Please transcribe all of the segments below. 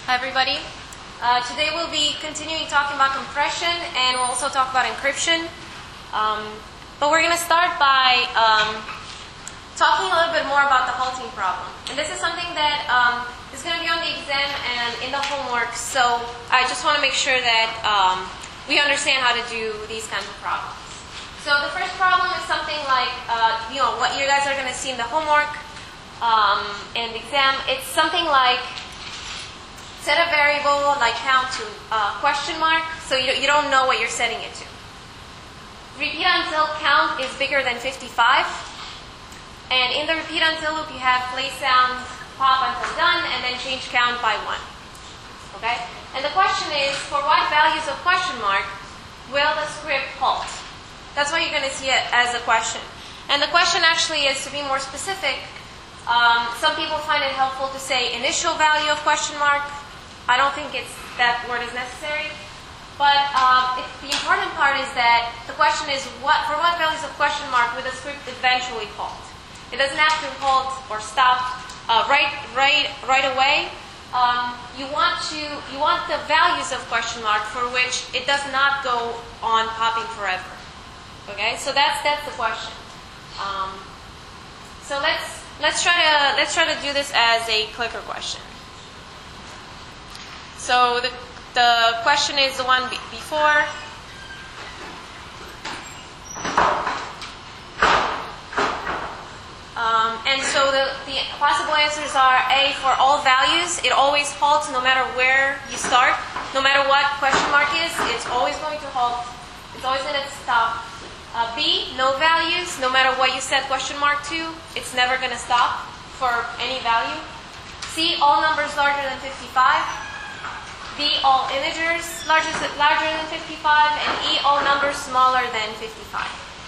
Hi everybody. Today we'll be continuing talking about compression and we'll also talk about encryption. But we're going to start by talking a little bit more about the halting problem. And this is something that is going to be on the exam and in the homework, so I just want to make sure that we understand how to do these kinds of problems. So the first problem is something like, what you guys are going to see in the homework and the exam. It's something like set a variable like count to question mark, so you don't know what you're setting it to. Repeat until count is bigger than 55. And in the repeat until loop, you have play sound, pop until done, and then change count by 1. Okay? And the question is, for what values of question mark will the script halt? That's what you're going to see it as a question. And the question actually is, to be more specific, some people find it helpful to say initial value of question mark. I don't think that word is necessary. But the important part is that the question is, for what values of question mark will the script eventually halt? It doesn't have to halt or stop right away. You want the values of question mark for which it does not go on popping forever. Okay, so that's the question. So let's try to do this as a clicker question. So the question is the one before. And so the possible answers are A, for all values, it always halts no matter where you start. No matter what question mark is, it's always going to halt. It's always going to stop. B, no values, no matter what you set question mark to, it's never going to stop for any value. C, all numbers larger than 55. D, all integers larger than 55, and E, all numbers smaller than 55.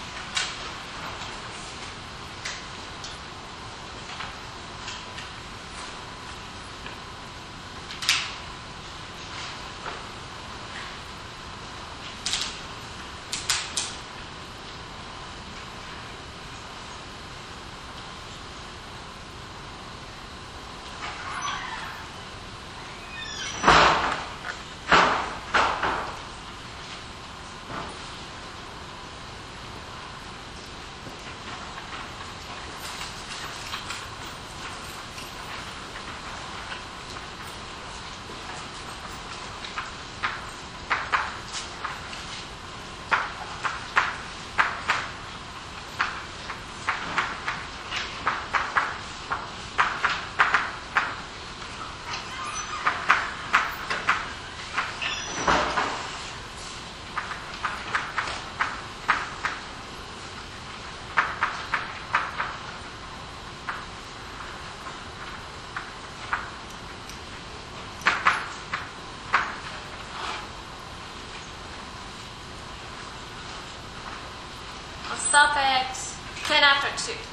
Stop at 10 after 2.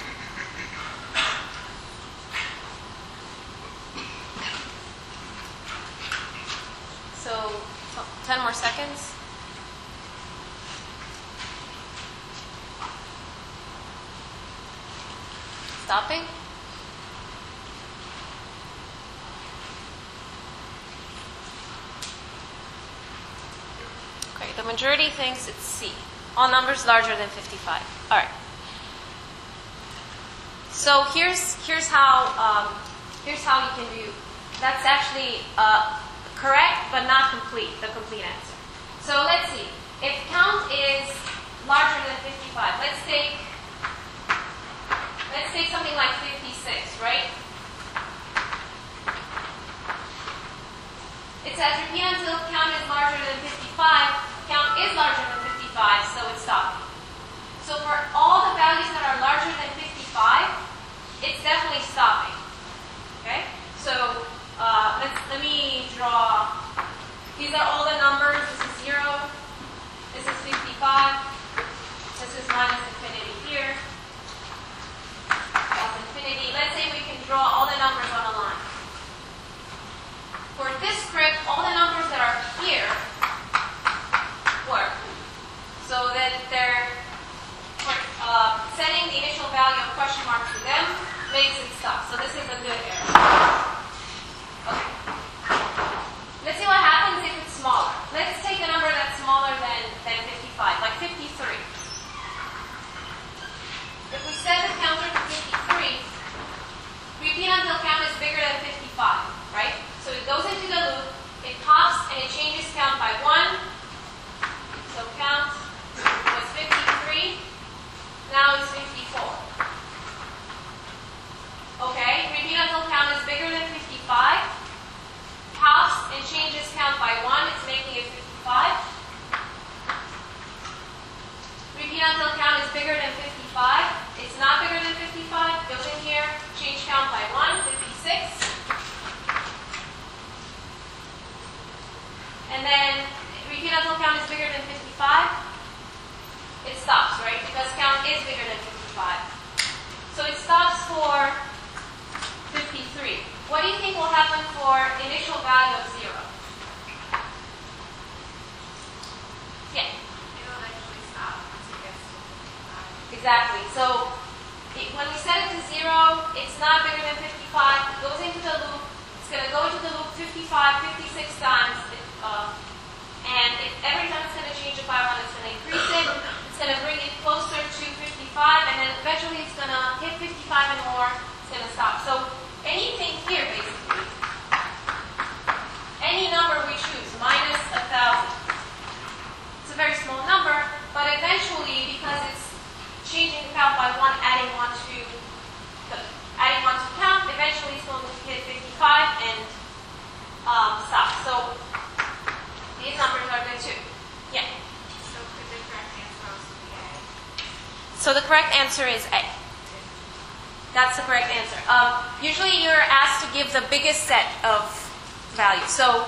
So 10 more seconds. Stopping. Okay, the majority thinks it's C. All numbers larger than 55. All right. So here's how you can do. That's actually correct, but not complete. The complete answer. So let's see. If count is larger than 55, let's take something like 56, right? It says repeat until count is larger than 55. Count is larger than 55, so it's stopping. So for all the values that are larger than 55, it's definitely stopping. Okay? So let me draw. These are all the numbers. This is 0. This is 55. This is minus infinity here. Plus infinity. Let's say we can draw all the numbers on a line. For this script, all the numbers that are here work. So that they're setting the initial value of question mark to them makes it stop. So this is a good error. Okay. for 53. What do you think will happen for initial value of 0? Yeah. It'll eventually stop once it gets to 55. Exactly. So when we set it to 0, it's not bigger than 55. It goes into the loop. It's going to go into the loop 55, 56 times. And every time it's going to change the 5 on, it's going to increase it. It's going to bring it closer to 55, and then eventually it's going to hit 55 and more. It's going to stop. So anything here, basically, any number we choose, minus 1,000. It's a very small number, but eventually, because it's changing the count by 1, adding 1 to count, eventually it's going to hit 55 and stop. So these numbers are good too. Yeah. So could the correct answer also be A? So the correct answer is A. That's the correct answer. Usually you're asked to give the biggest set of values. So,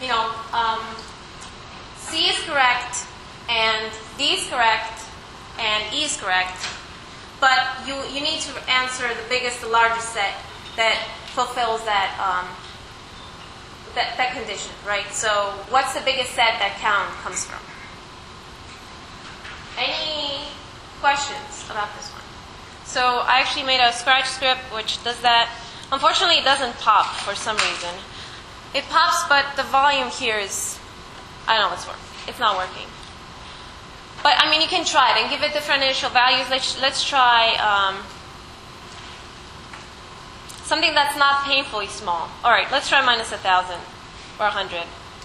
C is correct, and D is correct, and E is correct. But you need to answer the biggest, the largest set that fulfills that that condition, right? So what's the biggest set that count comes from? Any questions about this one? So I actually made a Scratch script which does that. Unfortunately, it doesn't pop for some reason. It pops, but the volume here is, I don't know what's working. It's not working. But I mean, you can try it and give it different initial values. Let's try something that's not painfully small. All right, let's try minus 1,000 or 100.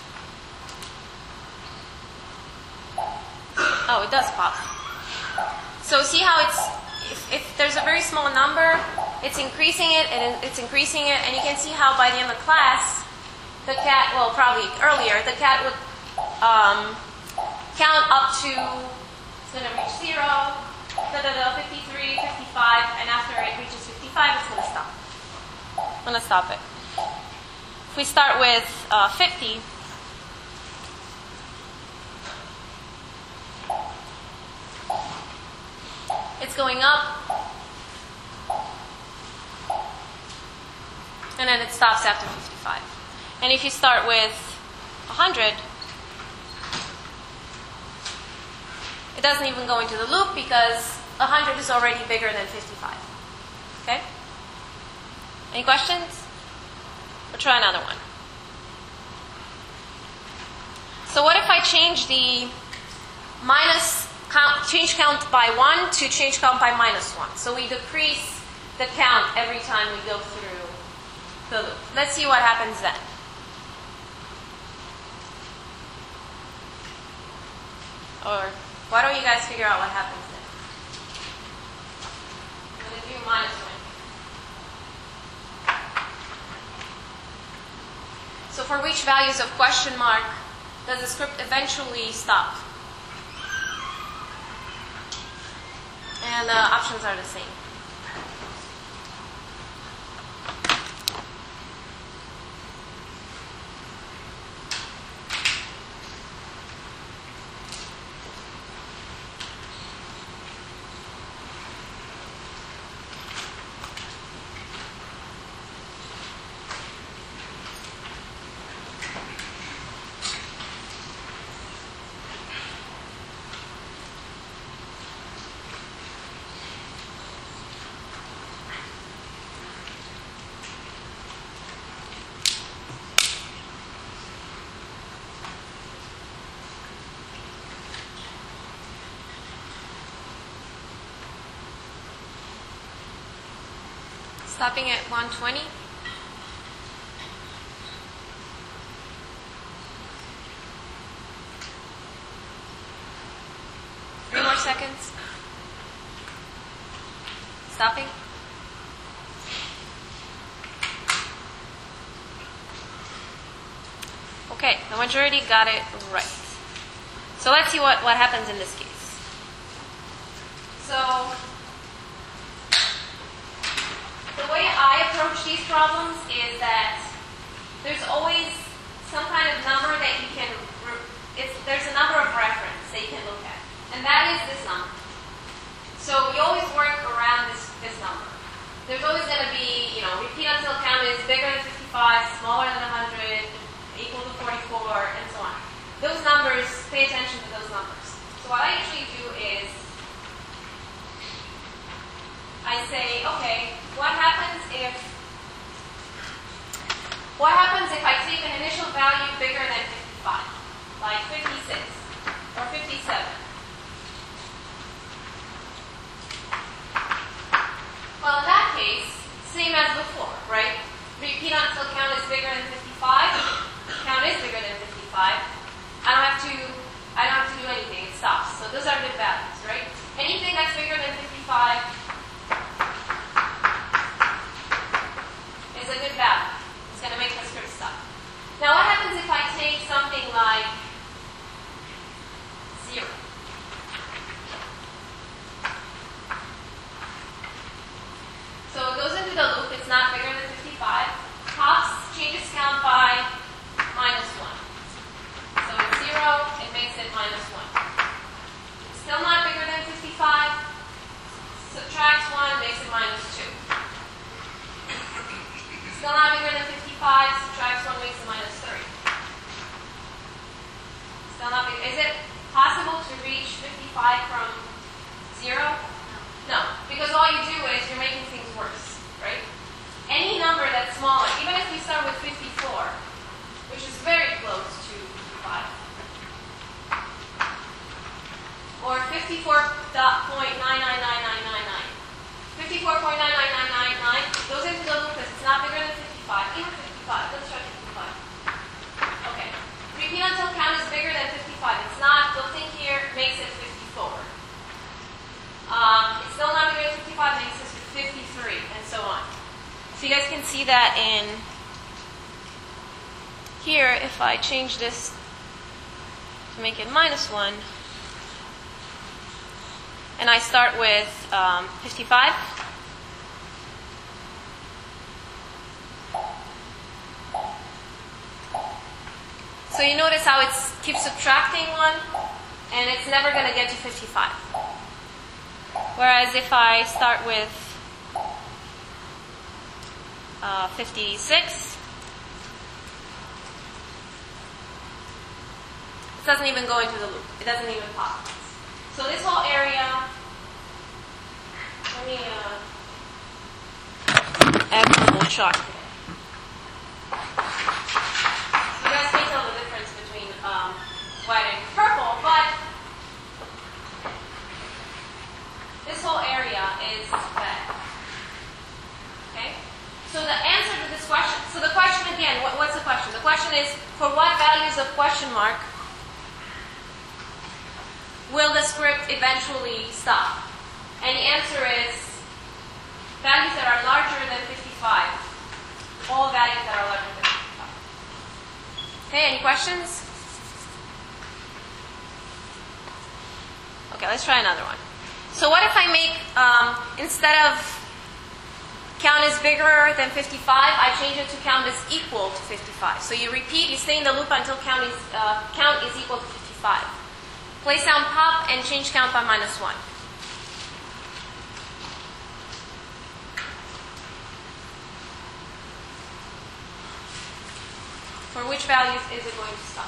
Oh, it does pop. So see how it's, if there's a very small number, it's increasing it and it's increasing it, and you can see how by the end of class, the cat, well, probably earlier, the cat would count up to, it's going to reach 0, 53, 55, and after it reaches 55, it's going to stop. I'm going to stop it. If we start with 50, it's going up, and then it stops after 55. And if you start with 100, it doesn't even go into the loop because 100 is already bigger than 55. Okay? Any questions? We'll try another one. So what if I change the change count by 1 to change count by minus 1? So we decrease the count every time we go through the loop. Let's see what happens then. Or why don't you guys figure out what happens then? I'm going to do minus 1. So for which values of question mark does the script eventually stop? And the options are the same. Stopping at 120. Three more seconds. Stopping. Okay, the majority got it right. So let's see what happens in this case. So the way I approach these problems is that there's always some kind of number that you can, there's a number of reference that you can look at. And that is this number. So you always work around this number. there's always going to be, repeat until count is bigger than 55, smaller than 100, equal to 44, and so on. Those numbers, pay attention to those numbers. So what I usually do is I say, okay, what happens if I take an initial value bigger than 55, like 56 or 57? Well, in that case, same as before, right? Repeat until count is bigger than 55. Count is bigger than 55. I don't have to do anything. It stops. So those are good values, right? Anything that's bigger than 55 is a good value. It's going to make the script stop. Now, what happens if I take something like 0? So it goes into the loop. It's not bigger than 55. Pops, changes count by -1. So it's 0, it makes it -1. Still not bigger than 55. Subtracts 1, makes it -2. Still not bigger than 55. Subtracts 1, makes it -3. Still not big. Is it possible to reach 55 from 0? No, because all you do is you're making things worse, right? Any number that's smaller, even if we start with 54, which is very close to 55, or 54.999999, 54.99999 goes into the loop because it's not bigger than 55, even 55. Let's try 55. Okay. Repeat until count is bigger than 55. It's not built in here, makes it 54. It's still not bigger than 55, makes it 53, and so on. So you guys can see that in here, if I change this to make it -1, and I start with 55. So you notice how it keeps subtracting 1, and it's never going to get to 55. Whereas if I start with 56, it doesn't even go into the loop. It doesn't even pop. So this whole area, let me add some more chalk. You guys can tell the difference between white and purple, but this whole area is red. Okay? So the answer to this question, so the question again, what's the question? The question is, for what values of question mark will the script eventually stop? And the answer is values that are larger than 55. All values that are larger than 55. Okay, any questions? Okay, let's try another one. So what if I make, instead of count is bigger than 55, I change it to count is equal to 55. So you repeat, you stay in the loop until count is equal to 55. Play sound pop and change count by -1. For which values is it going to stop?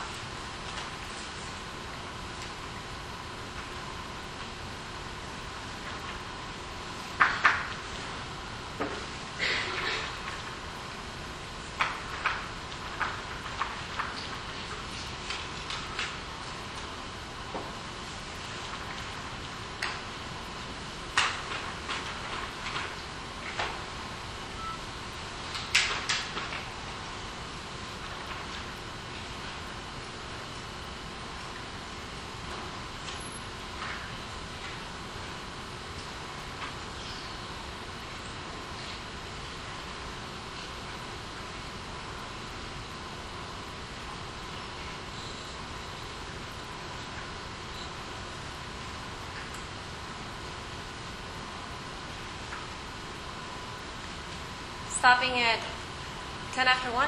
Stopping at 10 after 1.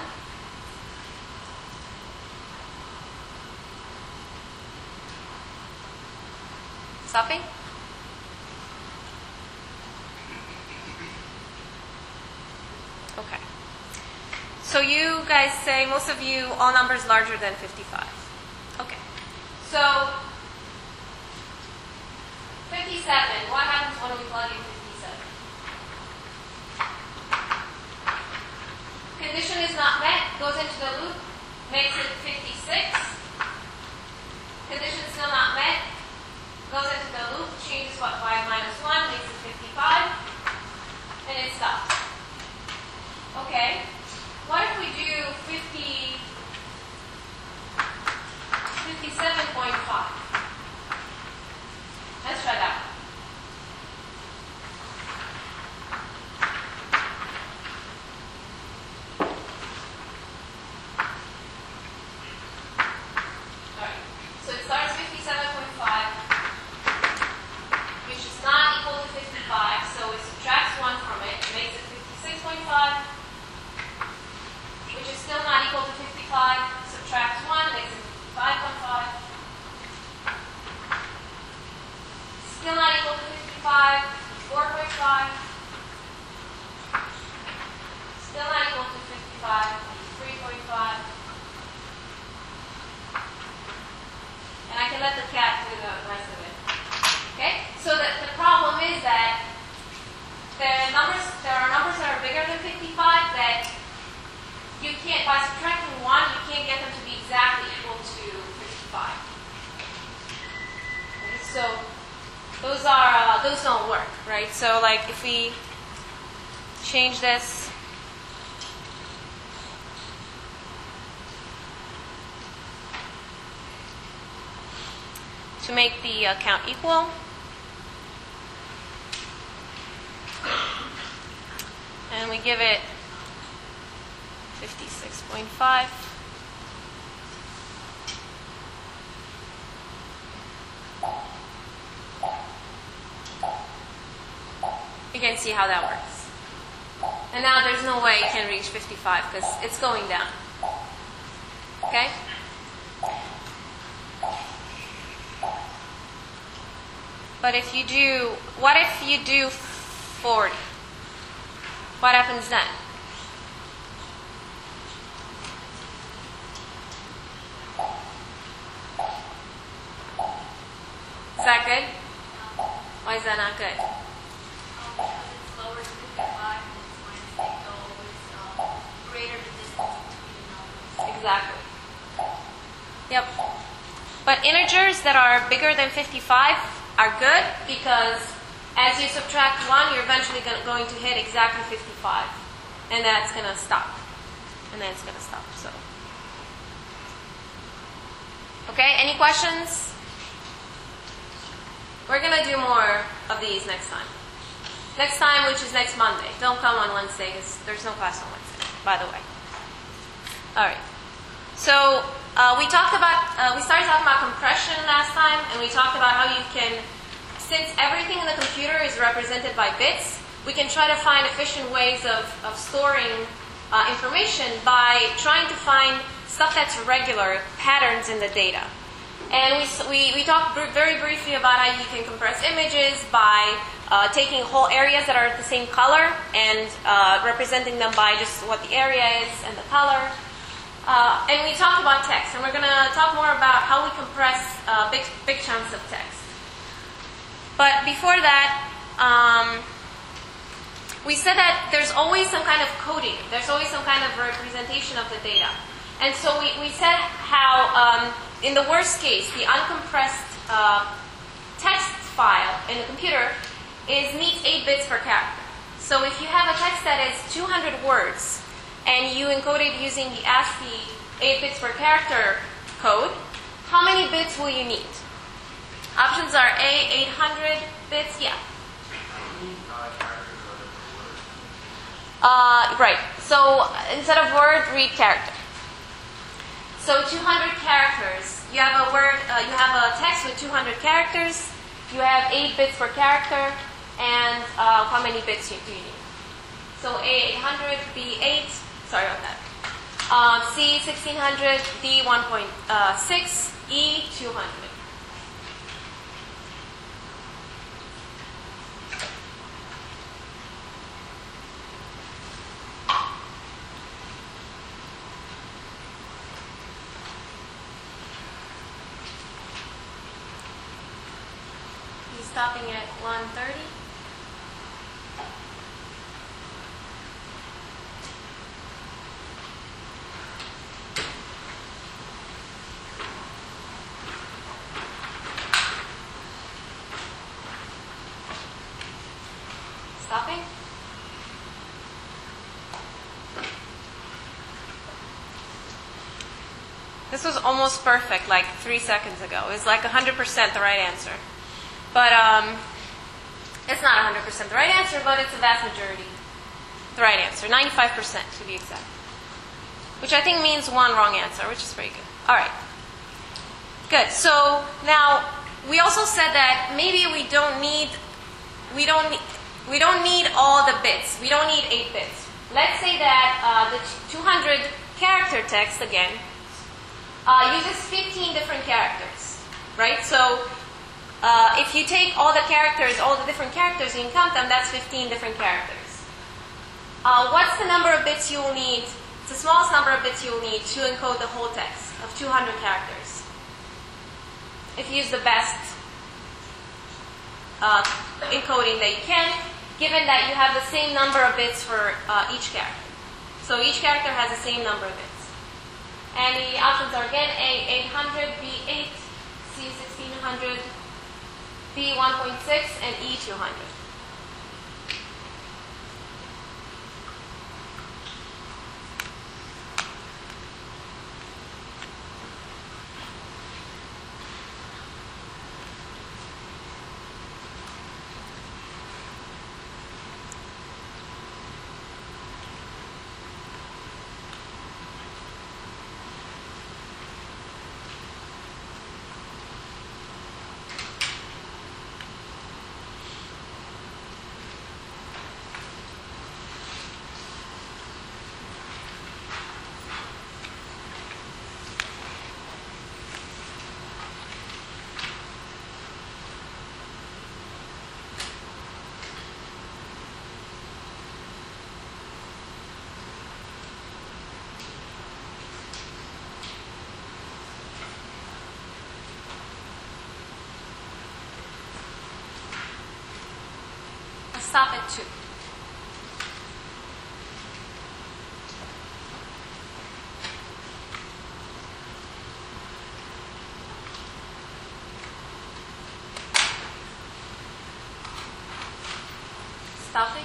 Stopping. Okay. So you guys say, most of you, all numbers larger than 55. Okay. So 57, what happens when we plug in 57? Condition is not met, goes into the loop, makes it 56. Condition still not met, goes into the loop, changes what 5 minus 1, makes it 55, and it stops. Okay, what if we do 57.5? Let's try that. Alright, so it starts 57.5, which is not equal to 55, so it subtracts 1 from it, makes it 56.5, which is still not equal to 55, subtracts 1, makes it 55.5. Still not equal to 55, 4.5. Still not equal to 55, 3.5. And I can let the cat do the rest of it. Okay? So the problem is that there are numbers that are bigger than 55 that you can't, by subtracting 1, you can't get them to be exactly equal to 55. Okay, so those don't work, right? So like if we change this to make the count equal, and we give it 56.5. You can see how that works. And now there's no way it can reach 55 because it's going down. Okay? But if you do, what if you do 40? What happens then? Is that good? Why is that not good? Because it's lower than 55 and it's minus 8, so it's greater the distance between the numbers. Exactly. Yep. But integers that are bigger than 55 are good because as you subtract 1, you're eventually going to hit exactly 55. And that's going to stop. And then it's going to stop. So, okay, any questions? We're going to do more of these next time. Next time, which is next Monday. Don't come on Wednesday because there's no class on Wednesday, by the way. All right. So we started talking about compression last time, and we talked about how you can, since everything in the computer is represented by bits, we can try to find efficient ways of storing information by trying to find stuff that's regular, patterns in the data. And we talked very briefly about how you can compress images by taking whole areas that are the same color and representing them by just what the area is and the color. And we talked about text, and we're going to talk more about how we compress big chunks of text. But before that, we said that there's always some kind of coding. There's always some kind of representation of the data. And so we said how, in the worst case, the uncompressed text file in the computer needs 8 bits per character. So if you have a text that is 200 words, and you encode it using the ASCII 8 bits per character code, how many bits will you need? Options are A, 800 bits, yeah. Right, so instead of word, read character. So 200 characters, you have a word, you have a text with 200 characters, you have 8 bits per character, and how many bits do you need? So A, 800, B, 8, sorry about that. C, 1600, D, 1.6, E, 200. stopping at 1:30. Stopping. This was almost perfect, like 3 seconds ago. It's like 100% the right answer. But it's not 100% the right answer, but it's a vast majority. The right answer, 95% to be exact. Which I think means one wrong answer, which is pretty good. All right. Good. So now we also said that maybe we don't need all the bits. We don't need 8 bits. Let's say that the 200 character text again uses 15 different characters, right? So if you take all the characters, all the different characters, and you count them, that's 15 different characters. What's the number of bits you will need? It's the smallest number of bits you will need to encode the whole text of 200 characters. If you use the best encoding that you can, given that you have the same number of bits for each character. So each character has the same number of bits. And the options are again A800, B8, C1600, B1.6, and E200. Stop at 2. Stopping.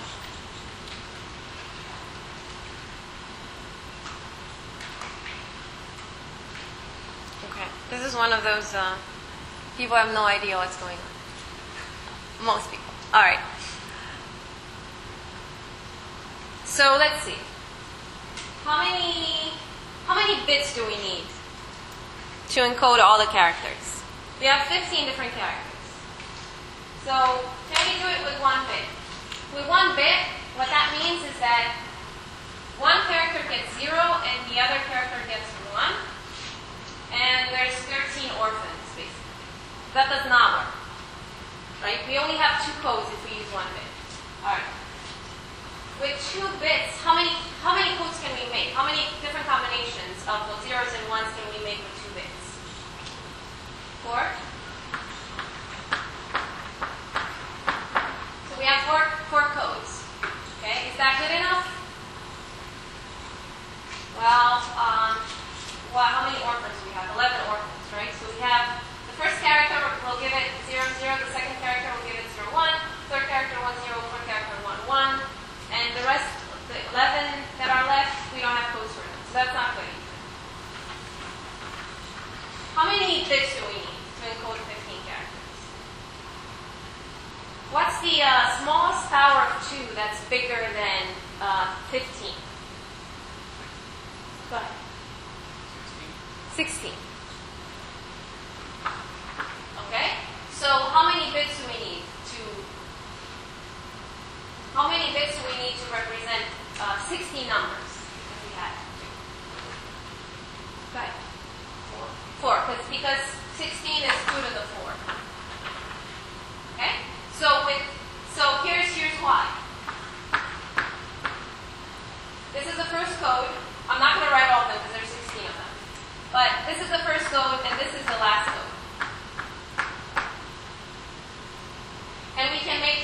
Okay, this is one of those people have no idea what's going on. Most people. All right. So let's see. How many bits do we need to encode all the characters? We have 15 different characters. So can we do it with 1 bit? With 1 bit, what that means is that one character gets 0 and the other character gets 1. And there's 13 orphans, basically. That does not work. Right? We only have 2 codes if we use 1 bit. All right. With 2 bits, how many codes can we make? How many different combinations of both zeros and ones can we make with 2 bits? 4. So we have four codes. Okay, is that good enough? Well, how many orphans do we have? 11 orphans, right? So we have the first character, we'll give it 0, 0. The second character, we'll give it 0, 1. Third character, 1, 0. Fourth character, 1, 1. And the rest, the 11 that are left, we don't have codes for them. So that's not good either. How many bits do we need to encode 15 characters? What's the smallest power of 2 that's bigger than 15? Go ahead. 16. Okay? So how many bits do we need to represent 16 numbers if we had to? Go ahead. 4. Because 16 is 2 to the 4. Okay? So here's why. This is the first code. I'm not going to write all of them because there's 16 of them. But this is the first code and this is the last code.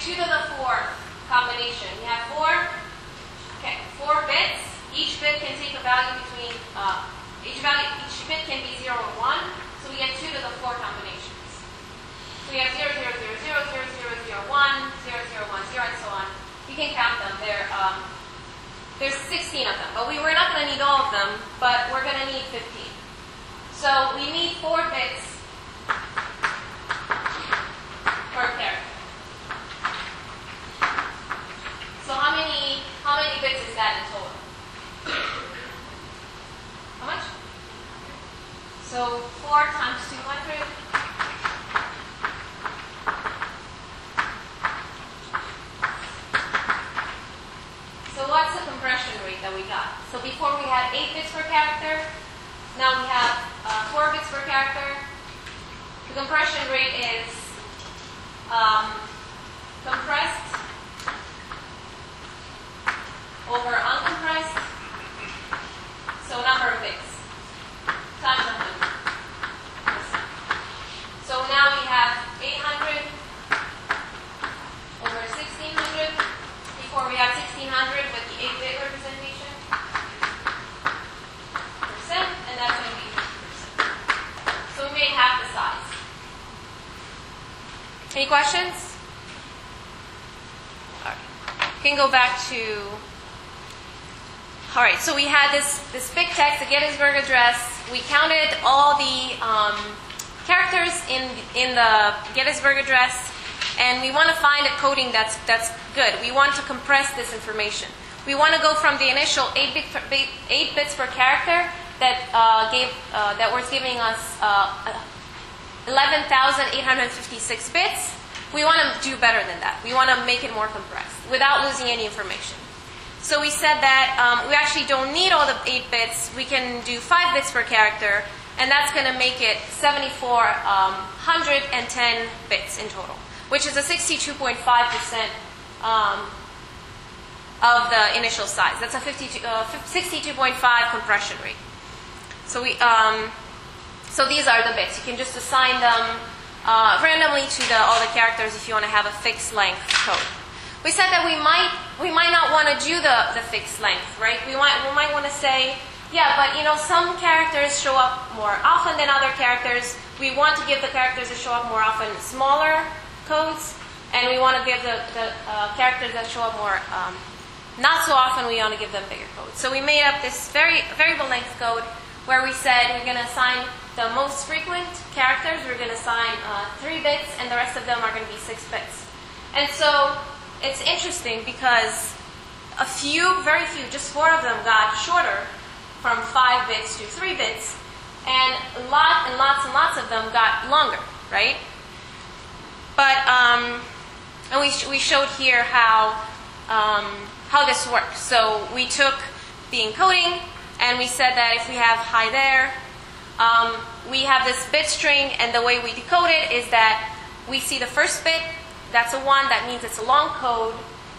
2 to the 4 combination. We have 4 bits. Each bit can take a value between, each bit can be 0 or 1. So we get 2 to the 4 combinations. So we have 0, 0, 0, 0, 0, 0, 0, 1, 0, 0, 1, 0, and so on. You can count them. There's 16 of them, but we're not going to need all of them, but we're going to need 15. So we need 4 bits per character. So how many bits is that in total? How much? So 4 times 200. So what's the compression rate that we got? So before we had 8 bits per character. Now we have 4 bits per character. The compression rate is compressed over uncompressed. So number of bits times 100. So now we have 800 over 1600. Before we have 1600 with the 8-bit representation. Percent, and that's going to be 50%. So we made half the size. Any questions? All right. We can go back to. All right. So we had this big text, the Gettysburg Address. We counted all the characters in the Gettysburg Address, and we want to find a coding that's good. We want to compress this information. We want to go from the initial 8 bits per character that was giving us 11,856 bits. We want to do better than that. We want to make it more compressed without losing any information. So we said that we actually don't need all the 8 bits. We can do 5 bits per character, and that's going to make it 7,410 bits in total, which is a 62.5% of the initial size. That's a 62.5 compression rate. So so these are the bits. You can just assign them randomly to all the characters if you want to have a fixed length code. We said that we might not want to do the fixed length, right? We might want to say, yeah, but some characters show up more often than other characters. We want to give the characters that show up more often smaller codes, and we want to give the characters that show up more not so often, we want to give them bigger codes. So we made up this variable length code where we said we're going to assign the most frequent characters, we're going to assign 3 bits, and the rest of them are going to be 6 bits. And so it's interesting because very few, just 4 of them got shorter from 5 bits to 3 bits, and lots and lots of them got longer, right? But and we showed here how this works. So we took the encoding and we said that if we have high there, we have this bit string, and the way we decode it is that we see the first bit, that's a 1, that means it's a long code.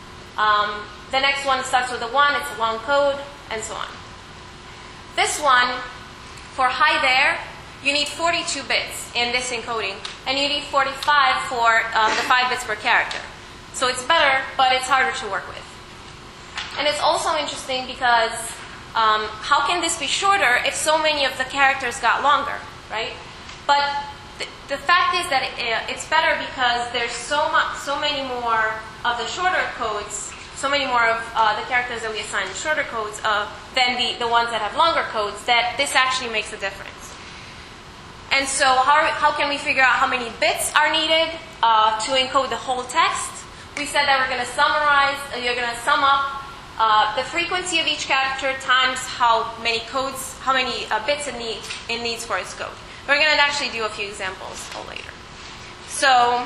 The next one starts with a 1, it's a long code, and so on. This one, for high there, you need 42 bits in this encoding, and you need 45 for the 5 bits per character. So it's better, but it's harder to work with. And it's also interesting because how can this be shorter if so many of the characters got longer, right? But the fact is that it's better because there's so many more of the shorter codes, so many more of the characters that we assign shorter codes than the ones that have longer codes, that this actually makes a difference. And so how can we figure out how many bits are needed to encode the whole text? We said that we're going to summarize, you're going to sum up the frequency of each character times how many bits it needs for its code. We're going to actually do a few examples later. So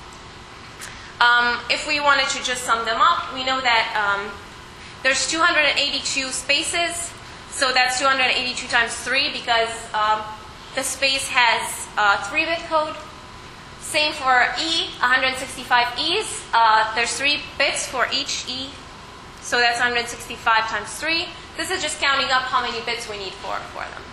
if we wanted to just sum them up, we know that there's 282 spaces, so that's 282 times 3 because the space has 3-bit code. Same for E, 165 E's. There's 3 bits for each E, so that's 165 times 3. This is just counting up how many bits we need for them.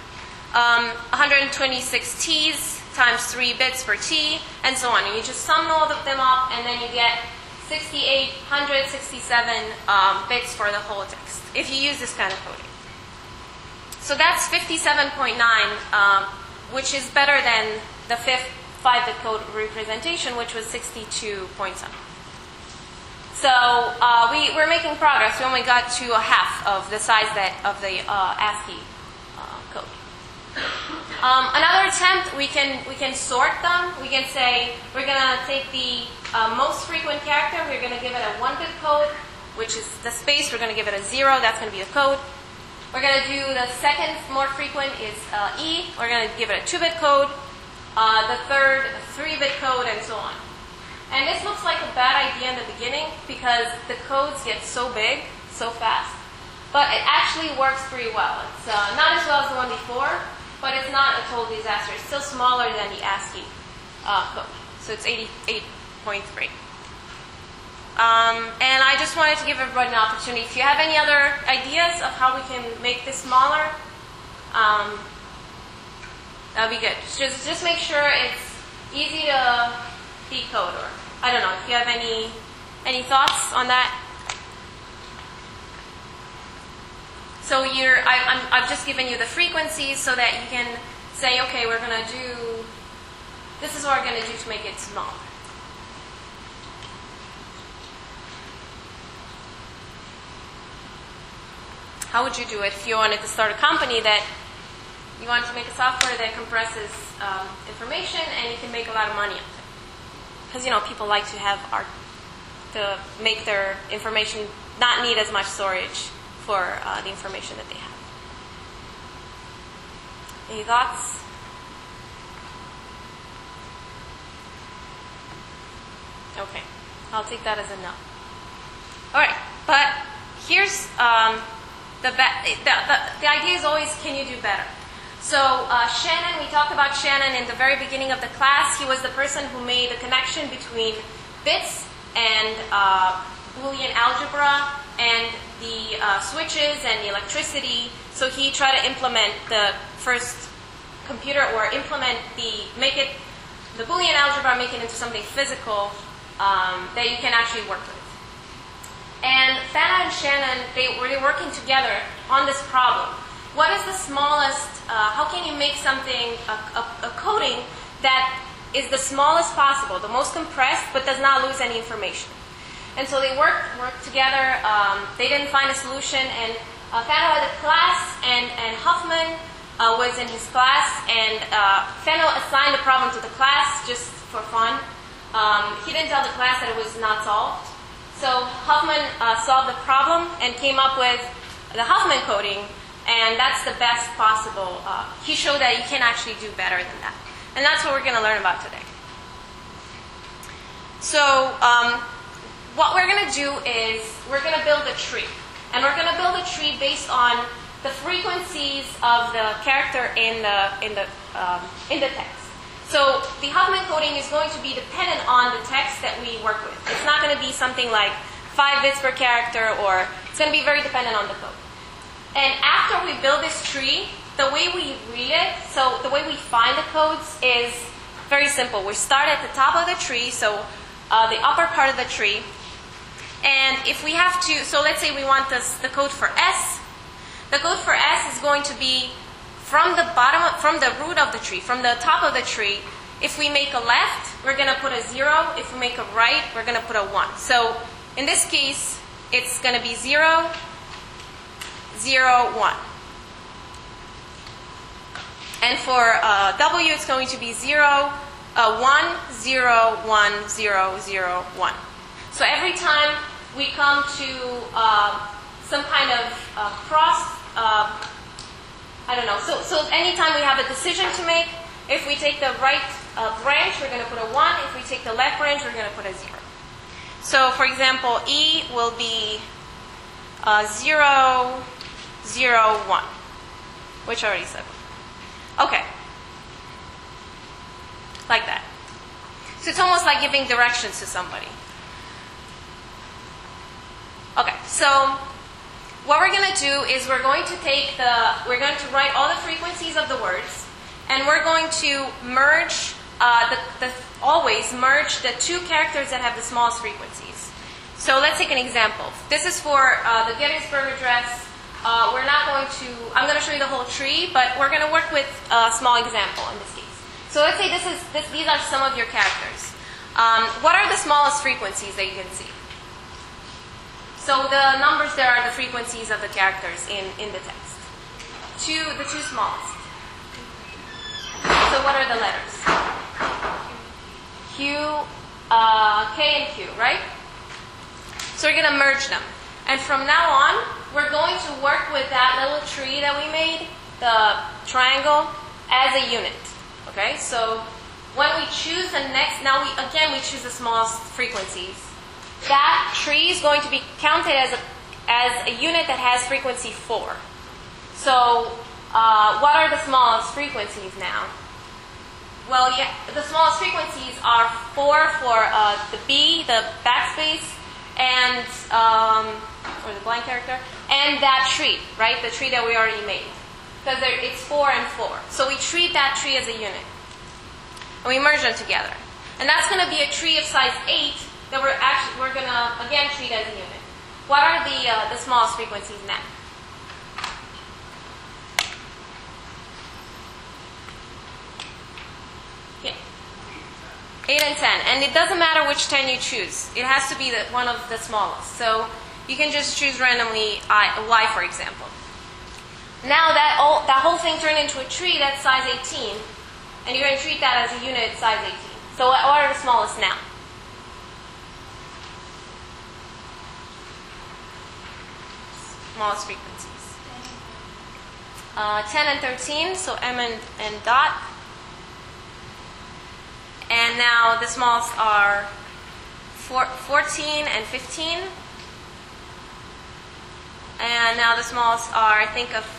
126 T's times 3 bits for T, and so on. And you just sum all of them up, and then you get 6,867 bits for the whole text, if you use this kind of coding. So that's 57.9, which is better than the fifth 5-bit code representation, which was 62.7. So we're making progress. We only got to a half of the size of the ASCII code. Another attempt, we can sort them. We can say we're going to take the most frequent character. We're going to give it a 1-bit code, which is the space. We're going to give it a 0. That's going to be the code. We're going to do the second more frequent is E. We're going to give it a 2-bit code. The third, a 3-bit code, and so on. And this looks like a bad idea in the beginning because the codes get so big, so fast. But it actually works pretty well. It's not as well as the one before, but it's not a total disaster. It's still smaller than the ASCII code. So it's 88.3. And I just wanted to give everybody an opportunity. If you have any other ideas of how we can make this smaller, that would be good. Just make sure it's easy to decode, or I don't know if you have any thoughts on that. So I've just given you the frequencies so that you can say, okay, we're going to do, this is what we're going to do to make it smaller. How would you do it if you wanted to start a company that you wanted to make a software that compresses information and you can make a lot of money off it? Because, people like to have to make their information not need as much storage for the information that they have. Any thoughts? Okay, I'll take that as a no. All right, but here's the idea is always, can you do better? So Shannon, we talked about Shannon in the very beginning of the class. He was the person who made the connection between bits and Boolean algebra and the switches and the electricity. So he tried to implement the first computer, or make it the Boolean algebra, make it into something physical that you can actually work with. And Fana and Shannon, they were working together on this problem. What is the smallest, how can you make something, a coding that is the smallest possible, the most compressed, but does not lose any information? And so they worked together. They didn't find a solution, and Fano had a class, and Huffman was in his class, and Fano assigned the problem to the class just for fun. He didn't tell the class that it was not solved. So Huffman solved the problem and came up with the Huffman coding, and that's the best possible. He showed that you can actually do better than that. And that's what we're going to learn about today. So what we're going to do is we're going to build a tree. And we're going to build a tree based on the frequencies of the character in the text. So the Huffman coding is going to be dependent on the text that we work with. It's not going to be something like 5 bits per character, or it's going to be very dependent on the code. And after we build this tree, the way we read it, so the way we find the codes is very simple. We start at the top of the tree, so the upper part of the tree. And if we have to, so let's say we want the code for S. The code for S is going to be from the bottom, from the root of the tree, from the top of the tree. If we make a left, we're going to put a 0. If we make a right, we're going to put a 1. So in this case, it's going to be 0, 0, 1. And for W, it's going to be 0, 1, 0, 1, 0, 0, 1. So every time we come to some kind of cross, I don't know. So anytime we have a decision to make, if we take the right branch, we're going to put a 1. If we take the left branch, we're going to put a 0. So for example, E will be 0, 0, 1, which I already said. Okay. Like that. So it's almost like giving directions to somebody. Okay, so what we're going to do is we're going to write all the frequencies of the words, and we're going to merge, always merge the 2 characters that have the smallest frequencies. So let's take an example. This is for the Gettysburg Address. We're not going to, I'm going to show you the whole tree, but we're going to work with a small example in this case. So let's say these are some of your characters. What are the smallest frequencies that you can see? So the numbers there are the frequencies of the characters in the text. The two smallest. So what are the letters? Q, K and Q, right? So we're going to merge them. And from now on, we're going to work with that little tree that we made, the triangle, as a unit. Okay? So when we choose the next, now we choose the smallest frequencies. That tree is going to be counted as a unit that has frequency 4. So what are the smallest frequencies now? Well, yeah, the smallest frequencies are 4 for the B, the backspace, and or the blank character, and that tree, right? The tree that we already made, because it's 4 and 4. So we treat that tree as a unit, and we merge them together. And that's going to be a tree of size 8 that we're going to again treat as a unit. What are the smallest frequencies now? Yeah. 8 and 10. And it doesn't matter which 10 you choose. It has to be one of the smallest. So you can just choose randomly Y, for example. Now that whole thing turned into a tree that's size 18. And you're going to treat that as a unit size 18. So what are the smallest now? Smallest frequencies. 10 and 13, so M and dot. And now the smallest are 14 and 15. And now the smallest are, I think, of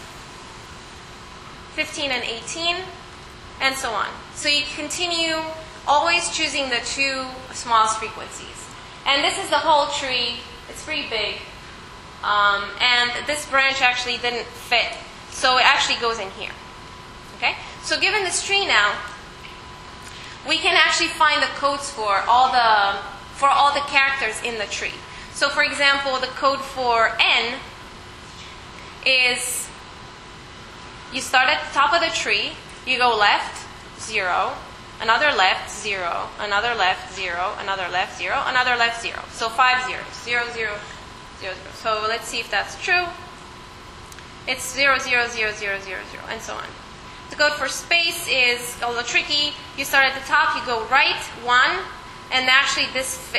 15 and 18, and so on. So you continue always choosing the two smallest frequencies. And this is the whole tree. It's pretty big. And this branch actually didn't fit. So it actually goes in here. Okay? So given this tree now, we can actually find the codes for all the characters in the tree. So for example, the code for N is you start at the top of the tree, you go left, 0, another left, 0, another left, 0, another left, 0, another left, 0. So 5 zeros, 0, 0, 0, 0. So let's see if that's true. It's 0, 0, 0, 0, 0, 0, and so on. The code for space is a little tricky. You start at the top, you go right, 1, and actually this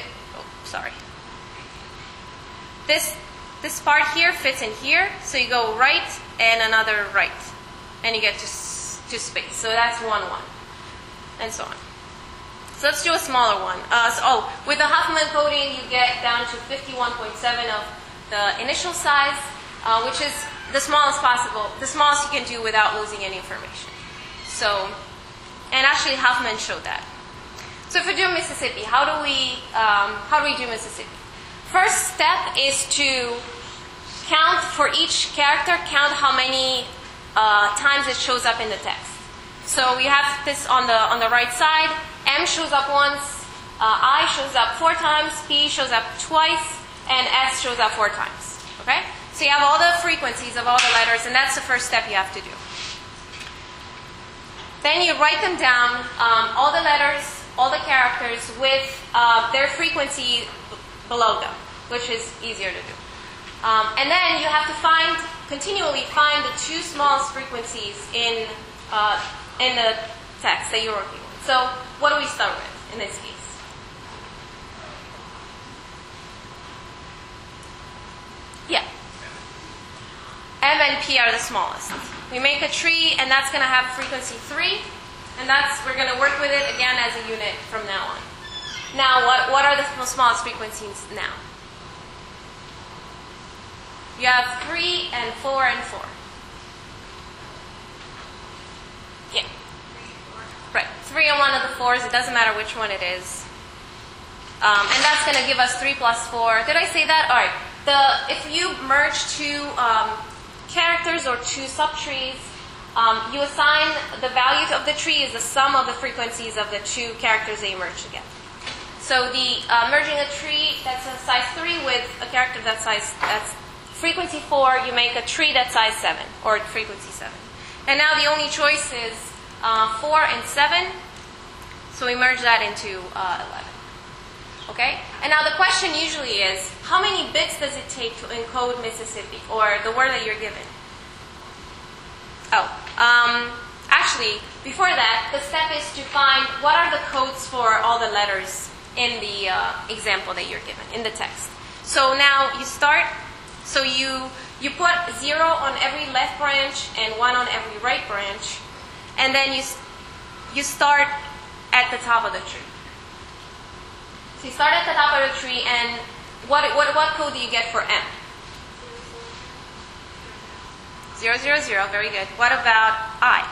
This part here fits in here, so you go right and another right, and you get to space. So that's 1, 1, and so on. So let's do a smaller one. With the Huffman coding, you get down to 51.7 of the initial size, which is the smallest possible, the smallest you can do without losing any information. So, and actually Huffman showed that. So if we do Mississippi, how do we do Mississippi? First step is to count for each character, count how many times it shows up in the text. So we have this on the right side. M shows up once, I shows up 4 times, P shows up twice, and S shows up 4 times. Okay? So you have all the frequencies of all the letters, and that's the first step you have to do. Then you write them down, all the letters, all the characters, with their frequency below them, which is easier to do. And then you have to continually find the 2 smallest frequencies in the text that you're working with. So what do we start with in this case? Yeah. M and P are the smallest. We make a tree, and that's going to have frequency 3, and we're going to work with it again as a unit from now on. Now, what are the smallest frequencies now? You have 3 and 4 and 4. Yeah. Right. 3 on one of the 4s. It doesn't matter which one it is. And that's going to give us 3 plus 4. Did I say that? All right. If you merge 2 characters or 2 subtrees, you assign the value of the tree is the sum of the frequencies of the 2 characters that you merge together. So the merging a tree that's a size 3 with a character that's frequency 4, you make a tree that's size 7 or frequency 7. And now the only choice is 4 and 7. So we merge that into 11. Okay? And now the question usually is, how many bits does it take to encode Mississippi, or the word that you're given? Actually, before that, the step is to find what are the codes for all the letters in the example that you're given, in the text. So now you start, so you put 0 on every left branch and 1 on every right branch, and then you start at the top of the tree. So you start at the top of the tree, and what code do you get for M? 0, 0, 0, very good. What about I?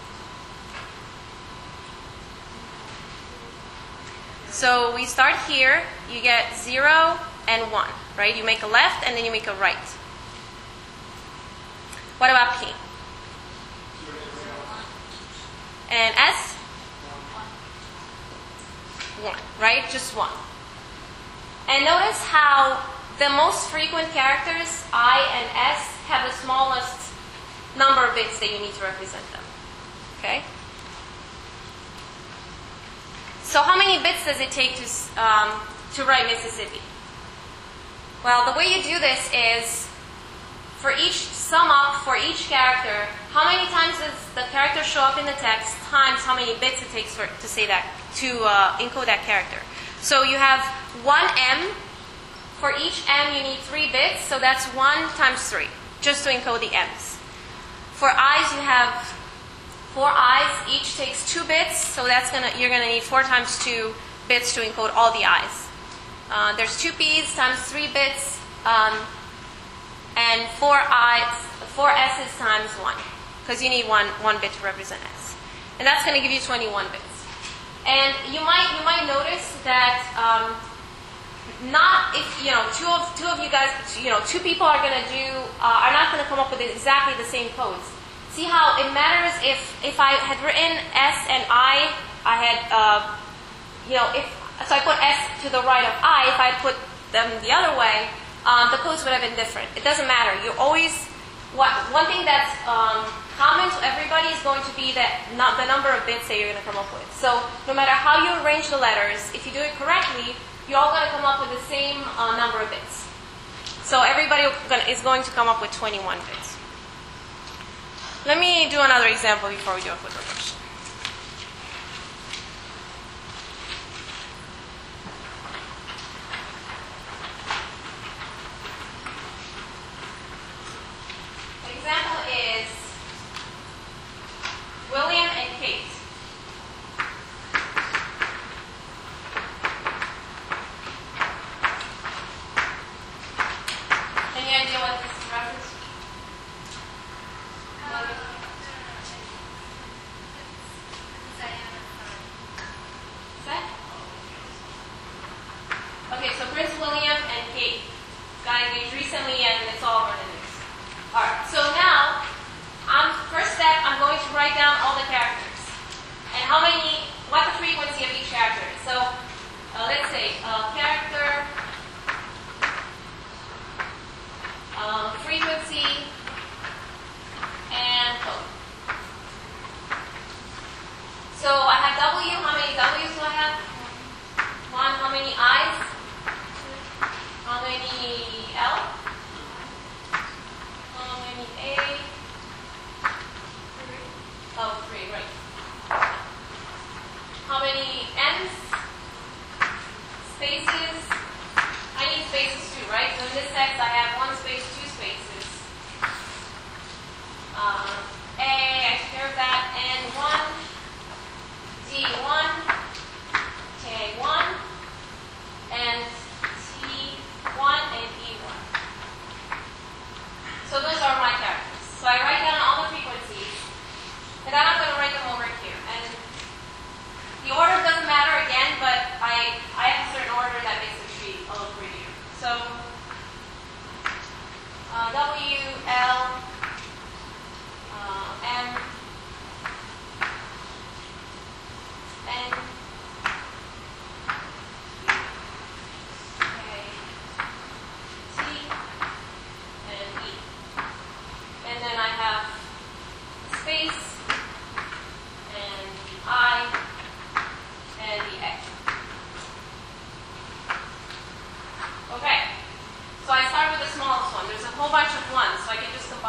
So we start here, you get 0 and 1, right? You make a left and then you make a right. What about P? And S? 1, right? Just 1. And notice how the most frequent characters, I and S, have the smallest number of bits that you need to represent them. Okay? So how many bits does it take to write Mississippi? Well, the way you do this is, for each sum up for each character, how many times does the character show up in the text times how many bits it takes to say that, to encode that character. So you have 1 M. For each M, you need 3 bits, so that's 1 times 3, just to encode the M's. For I's, you have 4 I's. Each takes 2 bits, so you're gonna need 4 times 2 bits to encode all the I's. There's 2 P's times 3 bits, and 4 S's times 1, because you need one bit to represent S, and that's going to give you 21 bits. And you might notice that not if two of you guys, 2 people are going to are not going to come up with exactly the same codes. See how it matters if I had written S and I had so I put S to the right of I. If I put them the other way, the codes would have been different. It doesn't matter. You always one thing that's common to everybody is going to be the number of bits that you're going to come up with. So no matter how you arrange the letters, if you do it correctly, you're all going to come up with the same number of bits. So everybody is going to come up with 21 bits. Let me do another example before we do a quick regression. The example is William and Kate. Any idea what this is reference to? Okay, so Prince William and Kate got engaged recently, and it's all over the news. All right, so now, first step, I'm going to write down all the characters and what the frequency of each character is. So let's say character, frequency, and code. So I have W. How many W's do I have? 1. How many I's? How many L? How many A? Oh, 3, right. How many M's? Spaces? I need spaces too, right? So in this text I have 1 space, 2 spaces. A, I took care of that, N1, D1, K1, and T1 and E1. So those are my characters. So I write down all the frequencies, and then I'm going to write them over here. And the order doesn't matter again, but I have a certain order that makes the tree a little prettier. So W, L, M, N,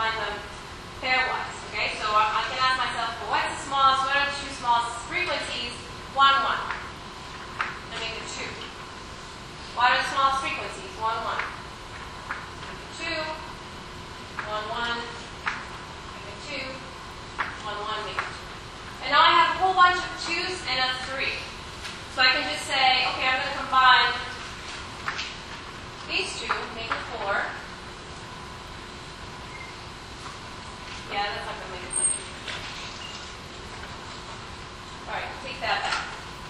combine them pairwise. Okay, so I can ask myself, well, what's the smallest? What are the two smallest frequencies? 1, 1. And make it 2. What are the smallest frequencies? 1, 1. Make it 2. 1, 1. Make it 2. 1, 1. Make it 2. And now I have a whole bunch of 2's and a 3. So I can just say, okay, I'm going to combine these two, make it 4. Yeah, that's not going to make it much. Alright, take that back.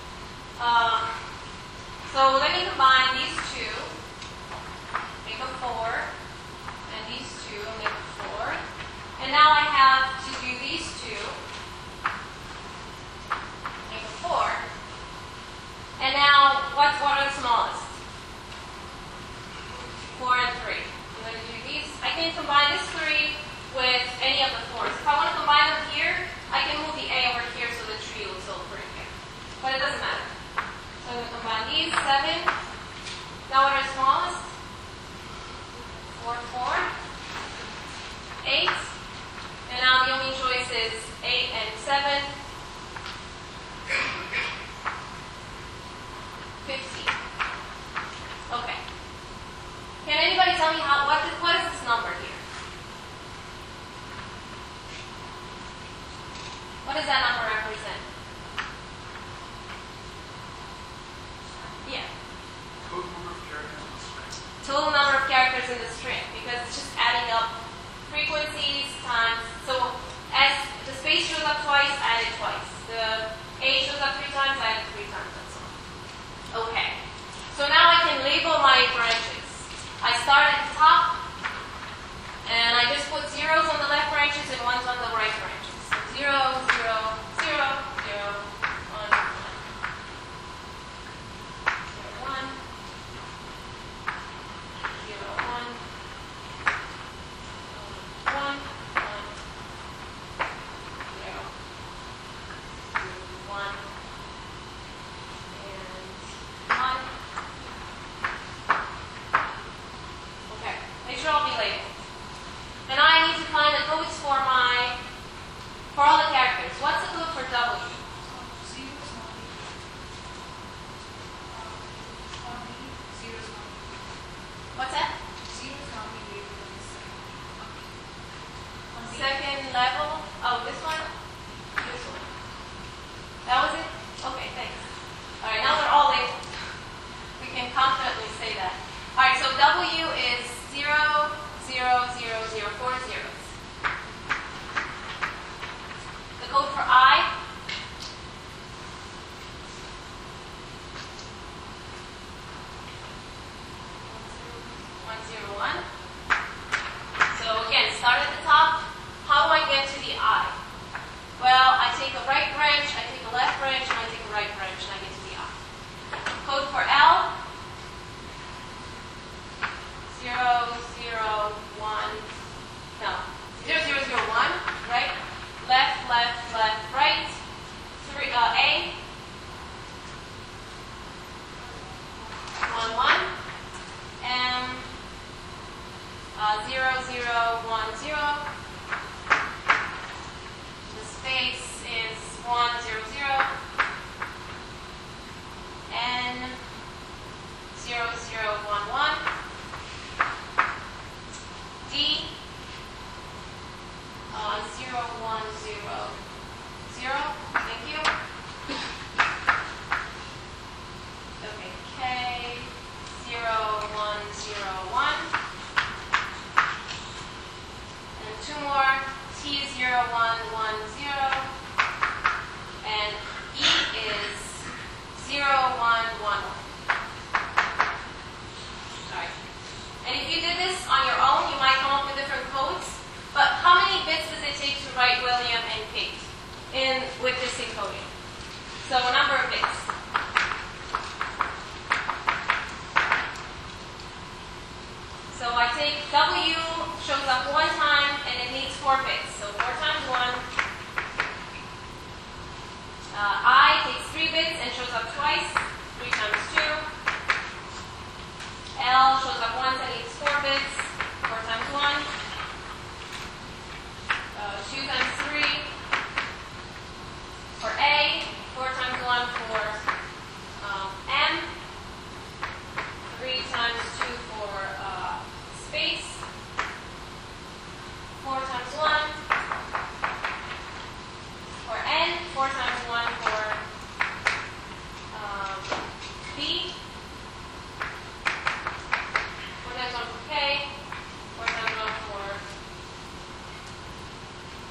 So let me combine these two, make a 4, and these two, make a 4. And now I have to do these two, make a 4. And now, what are the smallest? 4 and 3. I'm going to do these. I can combine this 3 with any of the 4s. If I want to combine them here, I can move the A over here so the tree looks over here. But it doesn't matter. So I'm going to combine these, 7. Now what are the smallest? 4, 4. 8. And now the only choice is 8 and 7. 15. Okay. Can anybody tell me what is this number here? What does that number represent? Yeah. Total number of characters in the string. Total number of characters in the string, because it's just adding up frequencies times. So as the space shows up twice, add it twice. The A shows up 3 times, add it 3 times, and so on. Okay. So now I can label my branches. I start at the top, and I just put zeros on the left branches and ones on the right branches. So 0, 0, 0, 0, 1, 1, 0, 1, 0, 1, 1, 1, 0, 1, and 1. Okay, they should all be labeled. And I need to find the codes for all the characters. What's the code for W? What's that? Second level? Oh, this one? This one. That was it? Okay, thanks. Alright, now they're all labeled. We can confidently say that. Alright, so W is 0, 0, 0, 0, 4 zeros. The code for I? One, 0, 1. So again, start at the top. How do I get to the I? Well, I take a right branch, I take a left branch, and I take a right branch, and I get to the I. Code for L? 0, 0, 1. No. 0, 0, 0, 1. Right? Left, left, left, right. A. 1, 1. M. 0, 0, 1, 0. The space is 1, 0, 0. N. 0, 0, 1, 1. D. 0, 1, 0, 0. Thank you. Okay, K. 0, 1, 0, 1. And 2 more. T is 0, 1, 1, 0. And E is 0, 1, 1, 1. Sorry. And if you did this on your own, you might come up with different codes. But how many bits does it take to write William and Kate with this encoding? So a number of bits. So I take W shows up 1 time and it needs 4 bits. So 4 times 1. I takes 3 bits and shows up twice. 3 times 2. L shows up once and needs 4 bits. 4 times 1.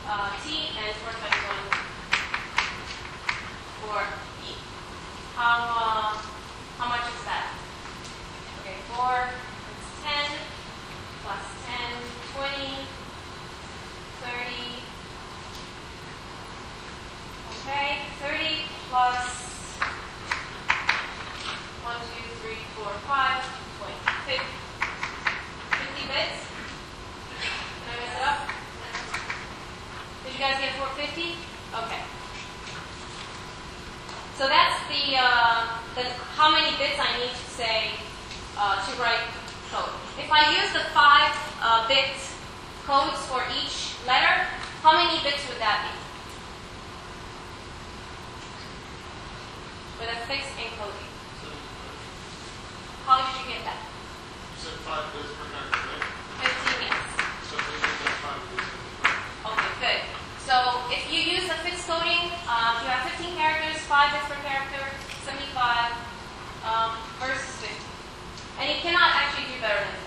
T and 4 times 1 for E. How much is that? Okay, 4 is 10 plus 10, 20, 30. Okay, 30 plus 1, 2, 3, 4, 5, 50 bits. Did I mess it up? Did you guys get 450? Okay. So that's the how many bits I need to say to write code. If I use the 5-bit codes for each letter, how many bits would that be? With a fixed encoding. How did you get that? You said 5 bits per character, right? 15, yes. So they use that 5 bits. Okay, good. So if you use the fixed coding, you have 15 characters, 5 bits per character, 75 versus 50. And you cannot actually do better than that.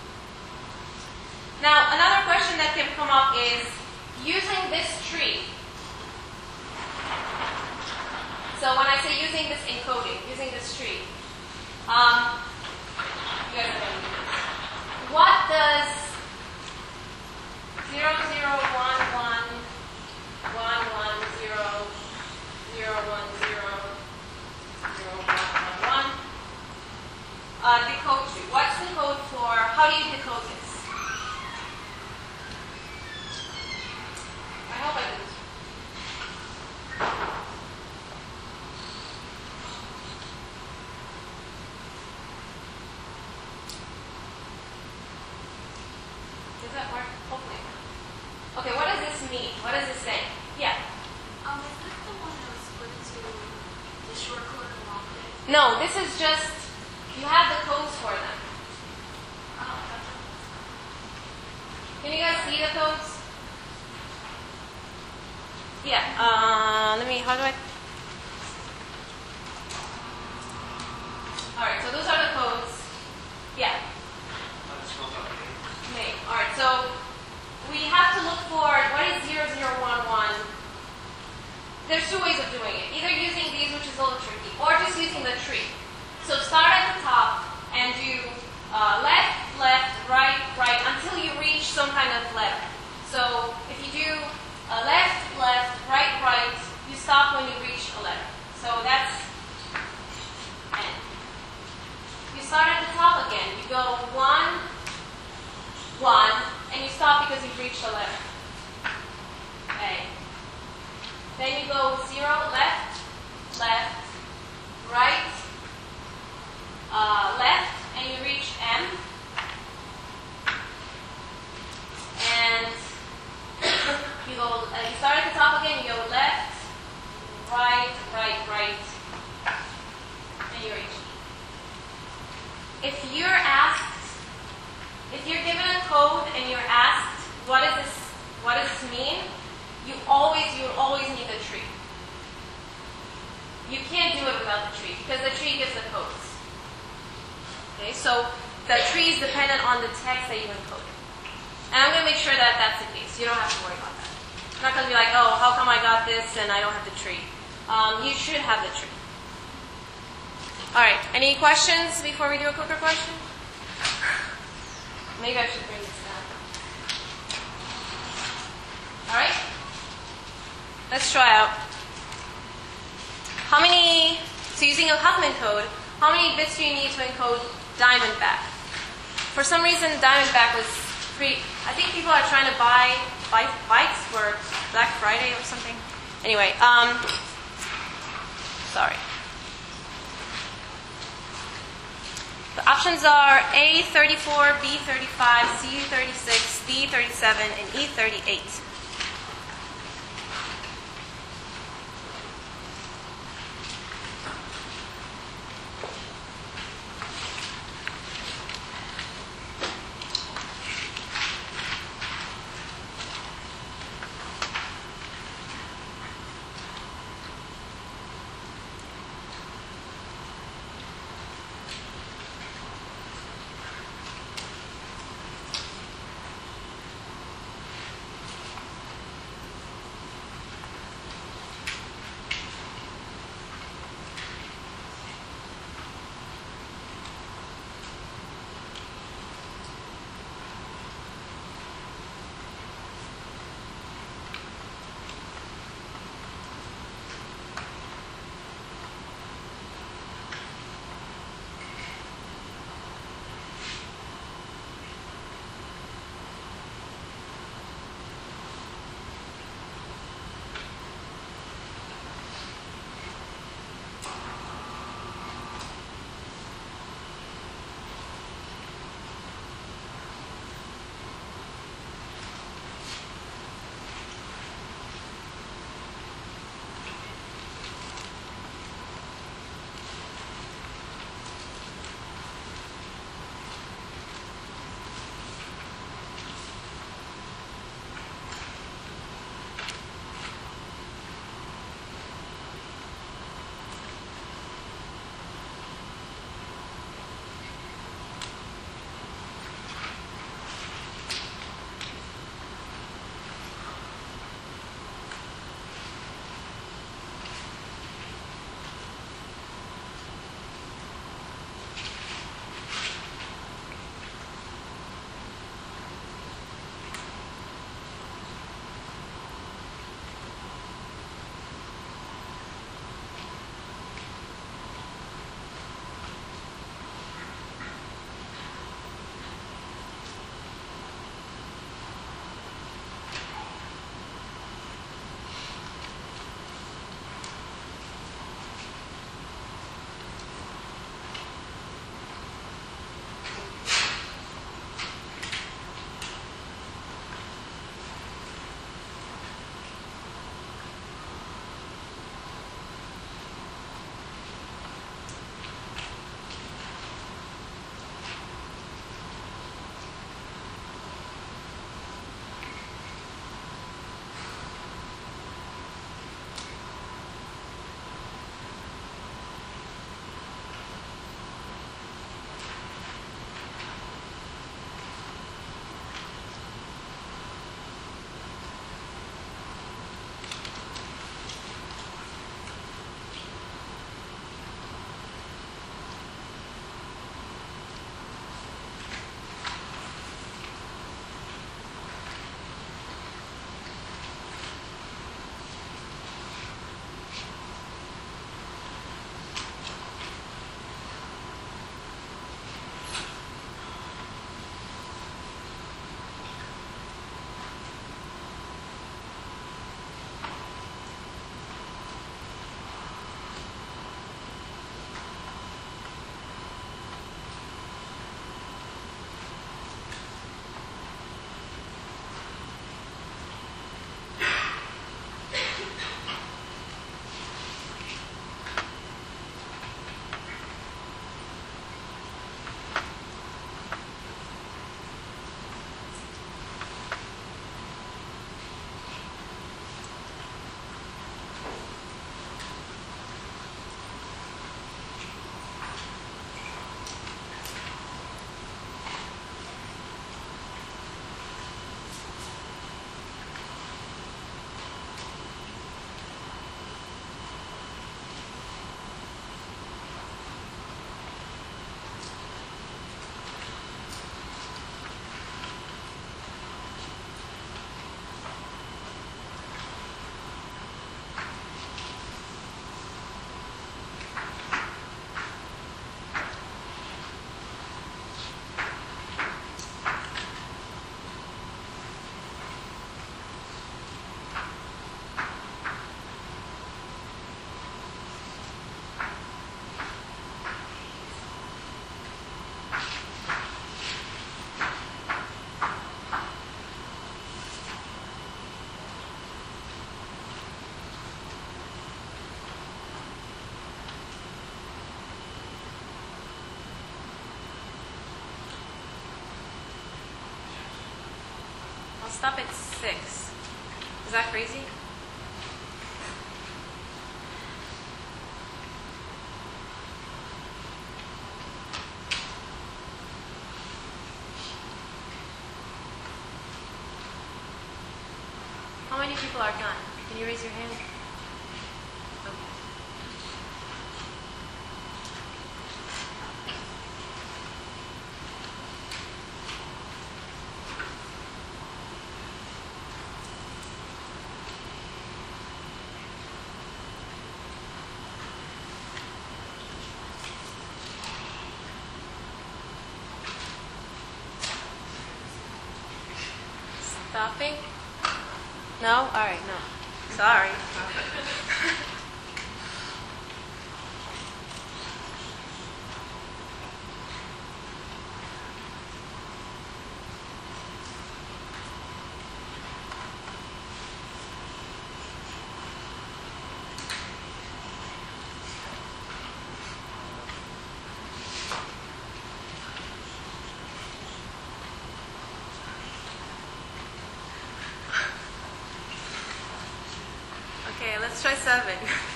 Now, another question that can come up is using this tree. So when I say using this encoding, using this tree, you guys are going to do this. What does 0, 0, 1, 1, 1, 1, 0, 0, 1, 0, 0, 1, 1, 1, decode to? What's the code for, how do you decode this? I hope I did this. Does that work? Hopefully. Okay, what does this mean? What does this say? Yeah. Is this the one that was split into the short code and long code? No, this is just, you have the codes for them. Oh, gotcha. Can you guys see the codes? Yeah. How do I? All right, so those are the codes. Yeah. Okay. All right, so we have to look for what is 0011. There's two ways of doing it. Either using these, which is a little tricky, or just using the tree. So start at the top and do left, left, right, right, until you reach some kind of letter. So if you do left, left, right, right, you stop when you reach a letter. So that's N. You start at the top again. You go 1, 1, and you stop because you've reached a letter. A. Then you go 0, left, left, right, left, and you reach M. And you go. You start at the top again. You go left, right, right, right, and you reach E. If you're asked, if you're given a code and you're asked, what does this mean? You always need the tree. You can't do it without the tree because the tree gives the codes. Okay, so the tree is dependent on the text that you encoded. And I'm going to make sure that that's the case. You don't have to worry about that. I'm not going to be like, oh, how come I got this and I don't have the tree? You should have the tree. All right, any questions before we do a quicker question? Maybe I should bring this down. All right, let's try out. So using a Huffman code, how many bits do you need to encode Diamondback? For some reason, Diamondback was I think people are trying to buy bikes for Black Friday or something. Anyway, sorry. The options are A34, B35, C36, D37, and E38. stop at 6. Is that crazy? How many people are done? Can you raise your hand? Okay. Stopping? No? All right, no. Sorry. Okay, let's try 7.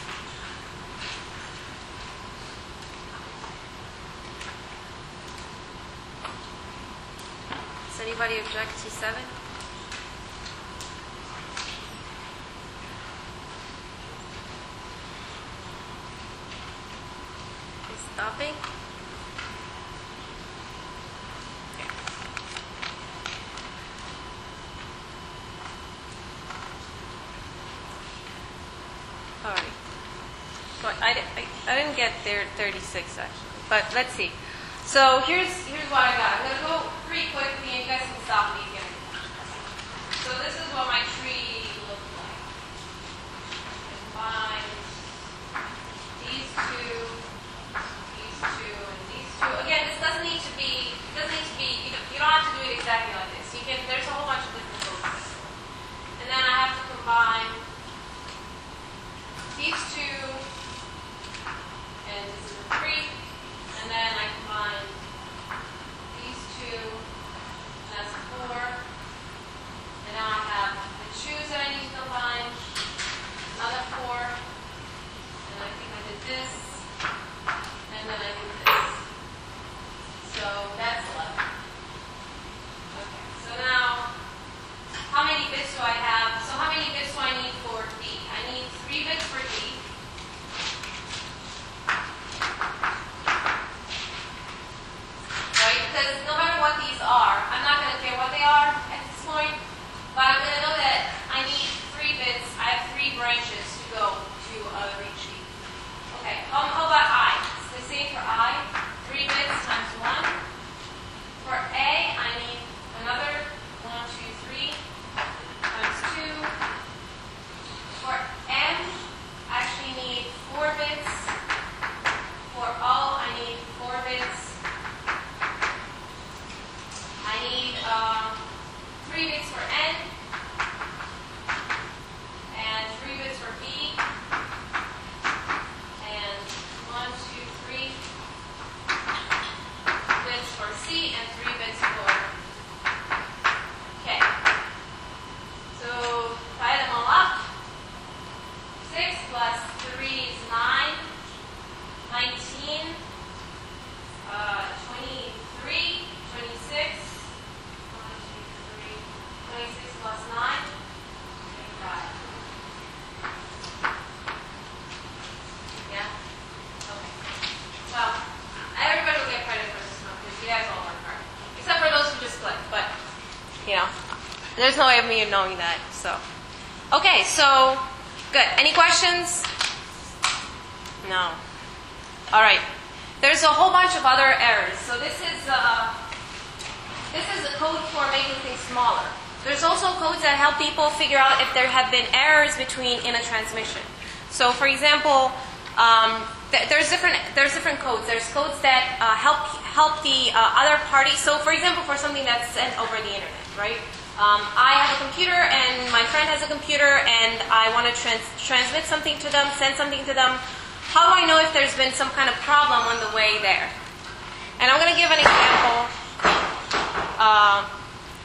Does anybody object to 7? Stopping? All right. So I didn't get there 36 actually, but let's see. So here's what I got. I'm gonna go pretty quickly, and you guys can stop me again. So this is what my tree looks like. Combine these two, and these two. Again, this doesn't need to be. You don't have to do it exactly like this. You can. There's a whole bunch of different codes. And then I have to combine these two, and this is a 3, and then I combine these two, and that's a 4, and now I have the 2's that I need to combine, another 4, and I think I did this, and then I did this. So that's 11. Okay, so now, how many bits do I have? So how many bits do I need for D? I need 3 bits for D. Right? Because no matter what these are, I'm not going to care what they are at this point, but I'm going to know that I need 3 bits. I have 3 branches to go to reach D. Okay, how about I? It's the same for I. 3 bits times 1. For A, I need another 1, 2, 3 times 2. For M, I actually need 4 bits. For O, I need 4 bits. I need 3 bits for N, and 3 bits for B, and 1, 2, 3 bits for C, and 3 bits for K. So if I add them all up, 6 plus 3 is 9, 19, 23, 26, 26 plus 9, 25. Yeah? Okay. Well, everybody will get credit for this one because you guys all work hard. Except for those who just click, but, you know, there's no way of me knowing that, so. Okay, so, good. Any questions? No. All right. There's a whole bunch of other errors. So this is a code for making things smaller. There's also codes that help people figure out if there have been errors in a transmission. So, for example, there's different codes. There's codes that help the other party. So, for example, for something that's sent over the internet, right? I have a computer and my friend has a computer, and I want to transmit something to them, send something to them. How do I know if there's been some kind of problem on the way there? And I'm going to give an example.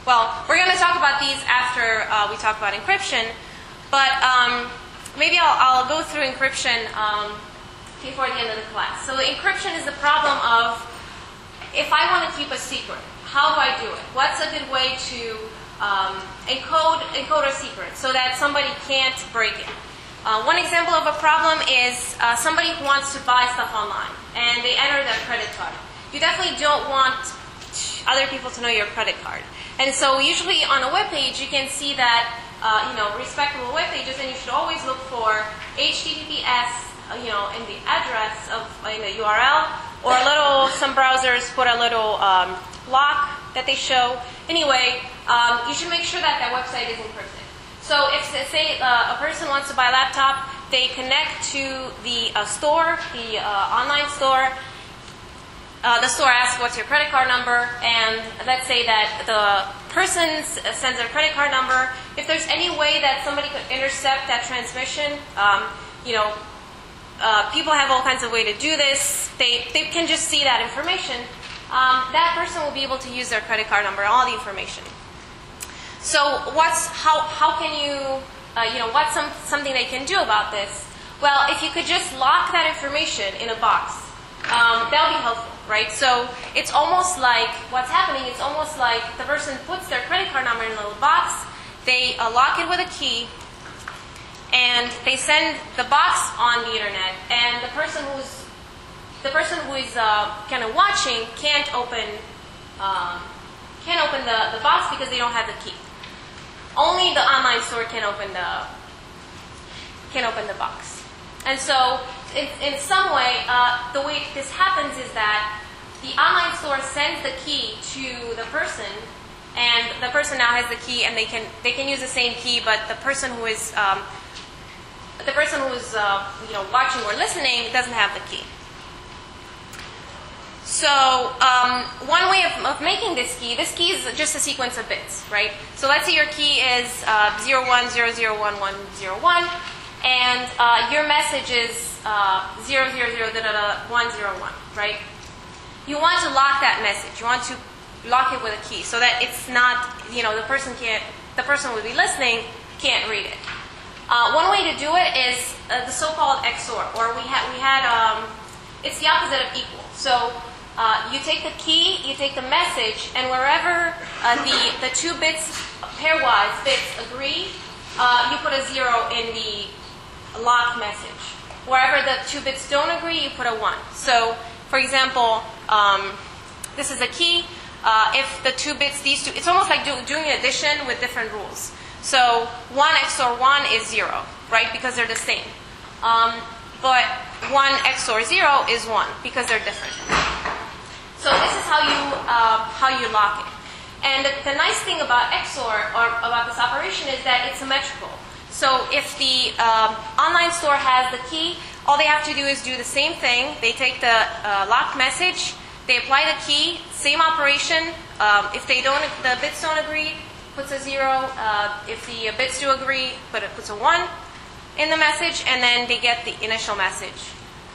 Well, we're going to talk about these after we talk about encryption, but maybe I'll go through encryption before the end of the class. So encryption is the problem of, if I want to keep a secret, how do I do it? What's a good way to encode a secret so that somebody can't break it? One example of a problem is somebody who wants to buy stuff online and they enter their credit card. You definitely don't want other people to know your credit card. And so usually on a web page you can see that respectable web pages, and you should always look for HTTPS in the address of in the URL, or some browsers put a little lock that they show. Anyway, you should make sure that that website is encrypted. So if, say, a person wants to buy a laptop, they connect to the store, the online store. The store asks, what's your credit card number? And let's say that the person sends their credit card number. If there's any way that somebody could intercept that transmission, people have all kinds of ways to do this. They can just see that information. That person will be able to use their credit card number, all the information. So how can you, what's something they can do about this? Well, if you could just lock that information in a box, that'll be helpful, right? So it's almost like what's happening. It's almost like the person puts their credit card number in a little box. They lock it with a key, and they send the box on the internet. And the person who is kind of watching can't open the box because they don't have the key. Only the online store can open the box. And so, in some way, the way this happens is that the online store sends the key to the person, and the person now has the key, and they can use the same key, but the person who is watching or listening doesn't have the key. So one way of making this key is just a sequence of bits, right? So let's say your key is 01001101, and your message is 000:101, right? You want to lock that message. You want to lock it with a key so that it's not, the person who will be listening can't read it. One way to do it is the so-called XOR, or we had it's the opposite of equal. So you take the key, you take the message, and wherever the two bits, pairwise bits, agree, you put a 0 in the lock message. Wherever the two bits don't agree, you put a 1. So, for example, this is a key. If the two bits, it's almost like doing addition with different rules. So 1 XOR 1 is 0, right? Because they're the same. But 1 XOR 0 is 1 because they're different. So this is how you lock it. And the nice thing about XOR, or about this operation, is that it's symmetrical. So if the online store has the key, all they have to do is do the same thing. They take the locked message, they apply the key, same operation. If the bits don't agree, puts a 0. If the bits do agree, puts a 1 in the message, and then they get the initial message.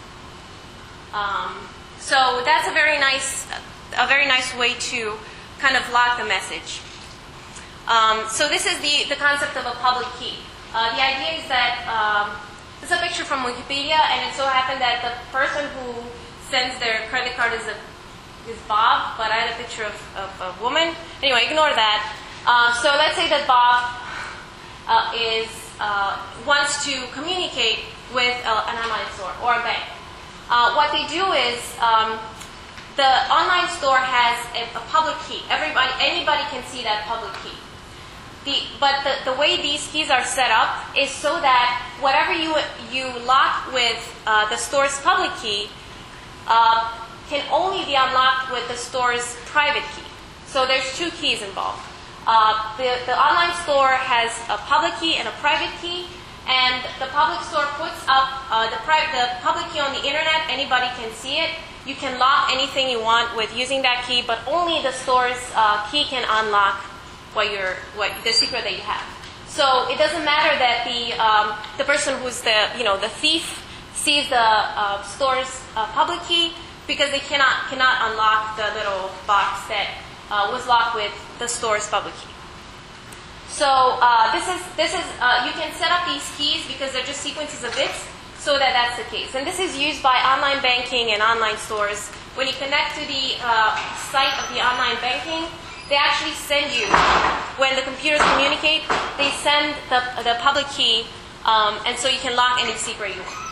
So that's a very nice way to kind of lock the message. So this is the concept of a public key. The idea is that this is a picture from Wikipedia, and it so happened that the person who sends their credit card is Bob, but I had a picture of a woman. Anyway, ignore that. So let's say that Bob wants to communicate with an online store or a bank. What they do is the online store has a public key. Anybody can see that public key. But the way these keys are set up is so that whatever you lock with the store's public key can only be unlocked with the store's private key. So there's two keys involved. The online store has a public key and a private key, and the public store puts up the public key on the internet. Anybody can see it. You can lock anything you want with using that key, but only the store's key can unlock the secret that you have. So it doesn't matter that the person who's the thief sees the store's public key, because they cannot unlock the little box that was locked with the store's public key. So this is you can set up these keys because they're just sequences of bits, so that's the case. And this is used by online banking and online stores. When you connect to the site of the online banking, they actually send you, when the computers communicate, they send the public key, and so you can lock any secret you want.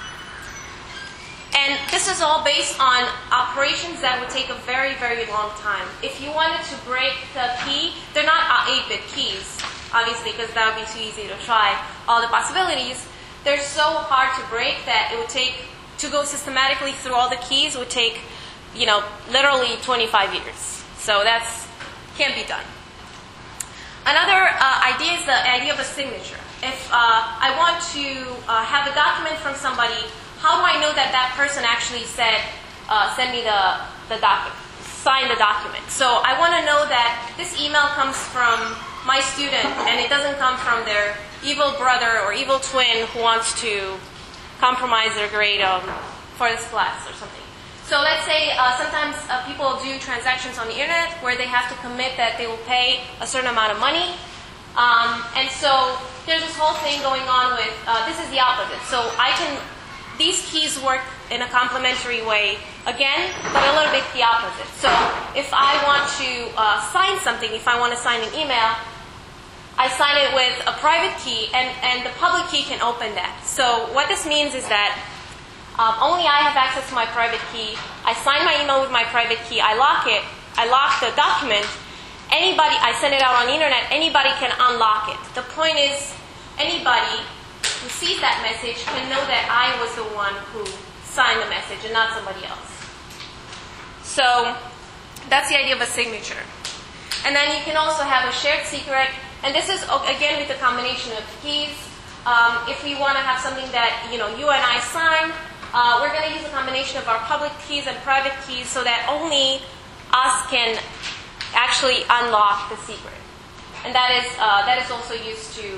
And this is all based on operations that would take a very, very long time. If you wanted to break the key, they're not 8-bit keys, obviously, because that would be too easy to try all the possibilities. They're so hard to break that it would take, to go systematically through all the keys would take, literally 25 years. So that's can't be done. Another idea is the idea of a signature. If I want to have a document from somebody, how do I know that that person actually said, send me the document, sign the document? So I want to know that this email comes from my student and it doesn't come from their evil brother or evil twin who wants to compromise their grade for this class or something. So let's say sometimes people do transactions on the internet where they have to commit that they will pay a certain amount of money. And so there's this whole thing going on with, this is the opposite. So these keys work in a complementary way again, but a little bit the opposite. So if I want to sign something, if I want to sign an email, I sign it with a private key and the public key can open that. So what this means is that only I have access to my private key. I sign my email with my private key. I lock it. I lock the document. I send it out on the internet. Anybody can unlock it. The point is, anybody who sees that message can know that I was the one who signed the message and not somebody else. So that's the idea of a signature. And then you can also have a shared secret. And this is, again, with a combination of keys. If we want to have something that you and I sign, we're going to use a combination of our public keys and private keys so that only us can actually unlock the secret. And that is also used to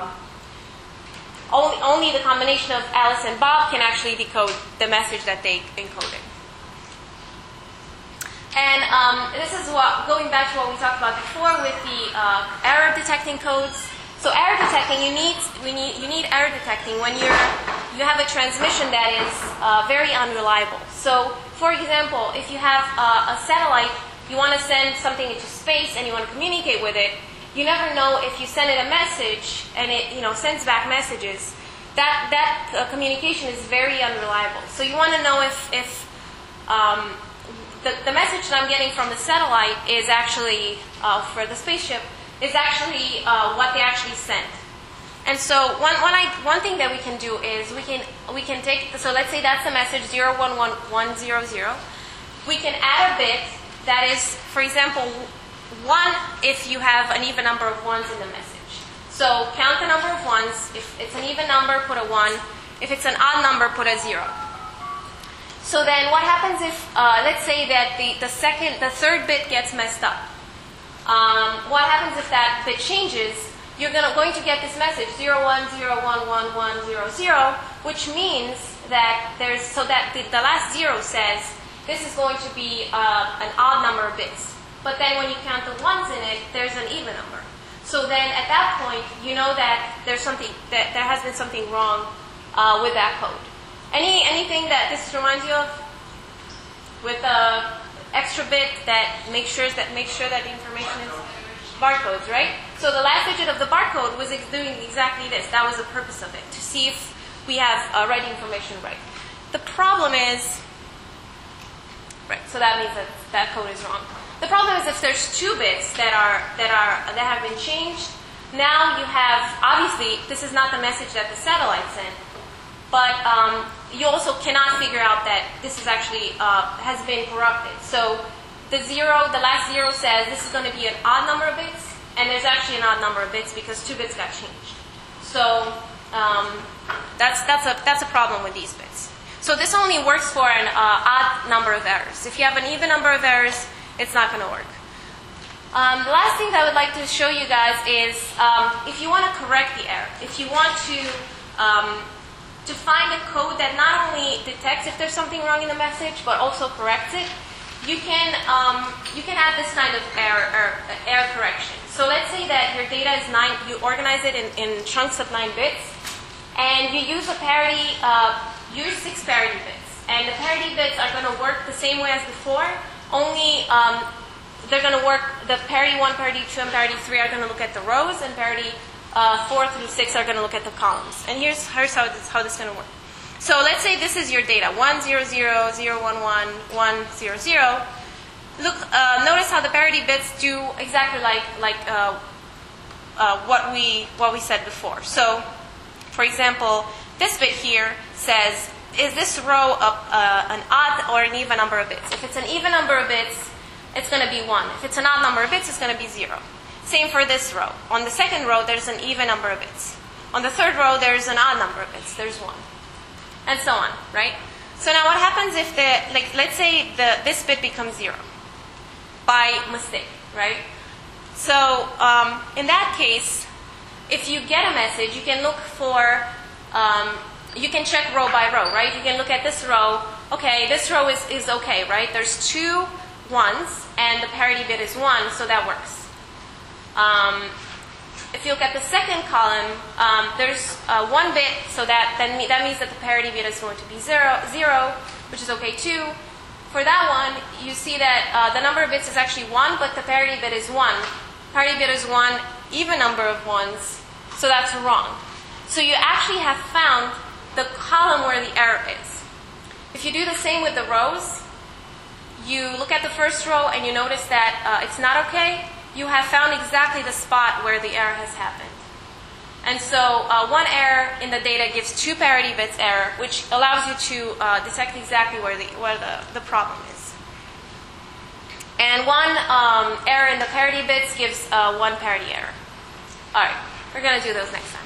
only the combination of Alice and Bob can actually decode the message that they encoded. And this is going back to what we talked about before with the error detecting codes. So error detecting, you need error detecting when you have a transmission that is very unreliable. So, for example, if you have a satellite, you want to send something into space and you want to communicate with it, you never know if you send it a message and it sends back messages. That communication is very unreliable. So you want to know if the message that I'm getting from the satellite is actually for the spaceship is actually what they actually sent. And so one thing that we can do is we can take, so let's say that's the message 011100. We can add a bit that is, for example, 1 if you have an even number of 1s in the message. So count the number of 1s. If it's an even number, put a 1. If it's an odd number, put a 0. So then what happens if, let's say that the third bit gets messed up? What happens if that bit changes? You're going to get this message 01011100, which means that the last 0 says this is going to be an odd number of bits. But then when you count the 1s in it, there's an even number. So then at that point, you know that there has been something wrong with that code. Anything that this reminds you of? With the extra bit that makes sure that the information is barcodes, right? So the last digit of the barcode was doing exactly this. That was the purpose of it, to see if we have read information right. The problem is, right? So that means that code is wrong. The problem is if there's 2 bits that have been changed. Now you have, obviously, this is not the message that the satellite sent, but you also cannot figure out that this is actually has been corrupted. So the last 0 says this is going to be an odd number of bits, and there's actually an odd number of bits because 2 bits got changed. So that's a problem with these bits. So this only works for an odd number of errors. If you have an even number of errors, it's not going to work. The last thing that I would like to show you guys is if you want to correct the error, if you want to find a code that not only detects if there's something wrong in the message, but also corrects it, you can add this kind of error correction. So let's say that your data is 9, you organize it in chunks of 9 bits, and you use a parity, use 6 parity bits. And the parity bits are going to work the same way as before, only they're going to work, the parity 1, parity 2, and parity 3 are going to look at the rows, and parity 4 through 6 are going to look at the columns. And here's how this is going to work. So let's say this is your data, 1, 0, 0, 0, 1, 1, 1, 0, 0. Look, notice how the parity bits do exactly like what we said before. So, for example, this bit here says, is this row an odd or an even number of bits? If it's an even number of bits, it's going to be 1. If it's an odd number of bits, it's going to be 0. Same for this row. On the second row, there's an even number of bits. On the third row, there's an odd number of bits. There's 1. And so on, right? So now what happens if let's say this bit becomes 0 by mistake, right? So in that case, if you get a message, you can look for, you can check row by row, right? You can look at this row. Okay, this row is okay, right? There's 2 1s, and the parity bit is 1, so that works. If you look at the second column, there's 1 bit, so that means that the parity bit is going to be 0, which is okay too. For that one, you see that the number of bits is actually 1, but the parity bit is 1. Parity bit is 1, even number of 1s, so that's wrong. So you actually have found the column where the error is. If you do the same with the rows, you look at the first row and you notice that it's not okay, you have found exactly the spot where the error has happened. And so 1 error in the data gives 2 parity bits error, which allows you to detect exactly where the problem is. And 1 error in the parity bits gives 1 parity error. All right, we're going to do those next time.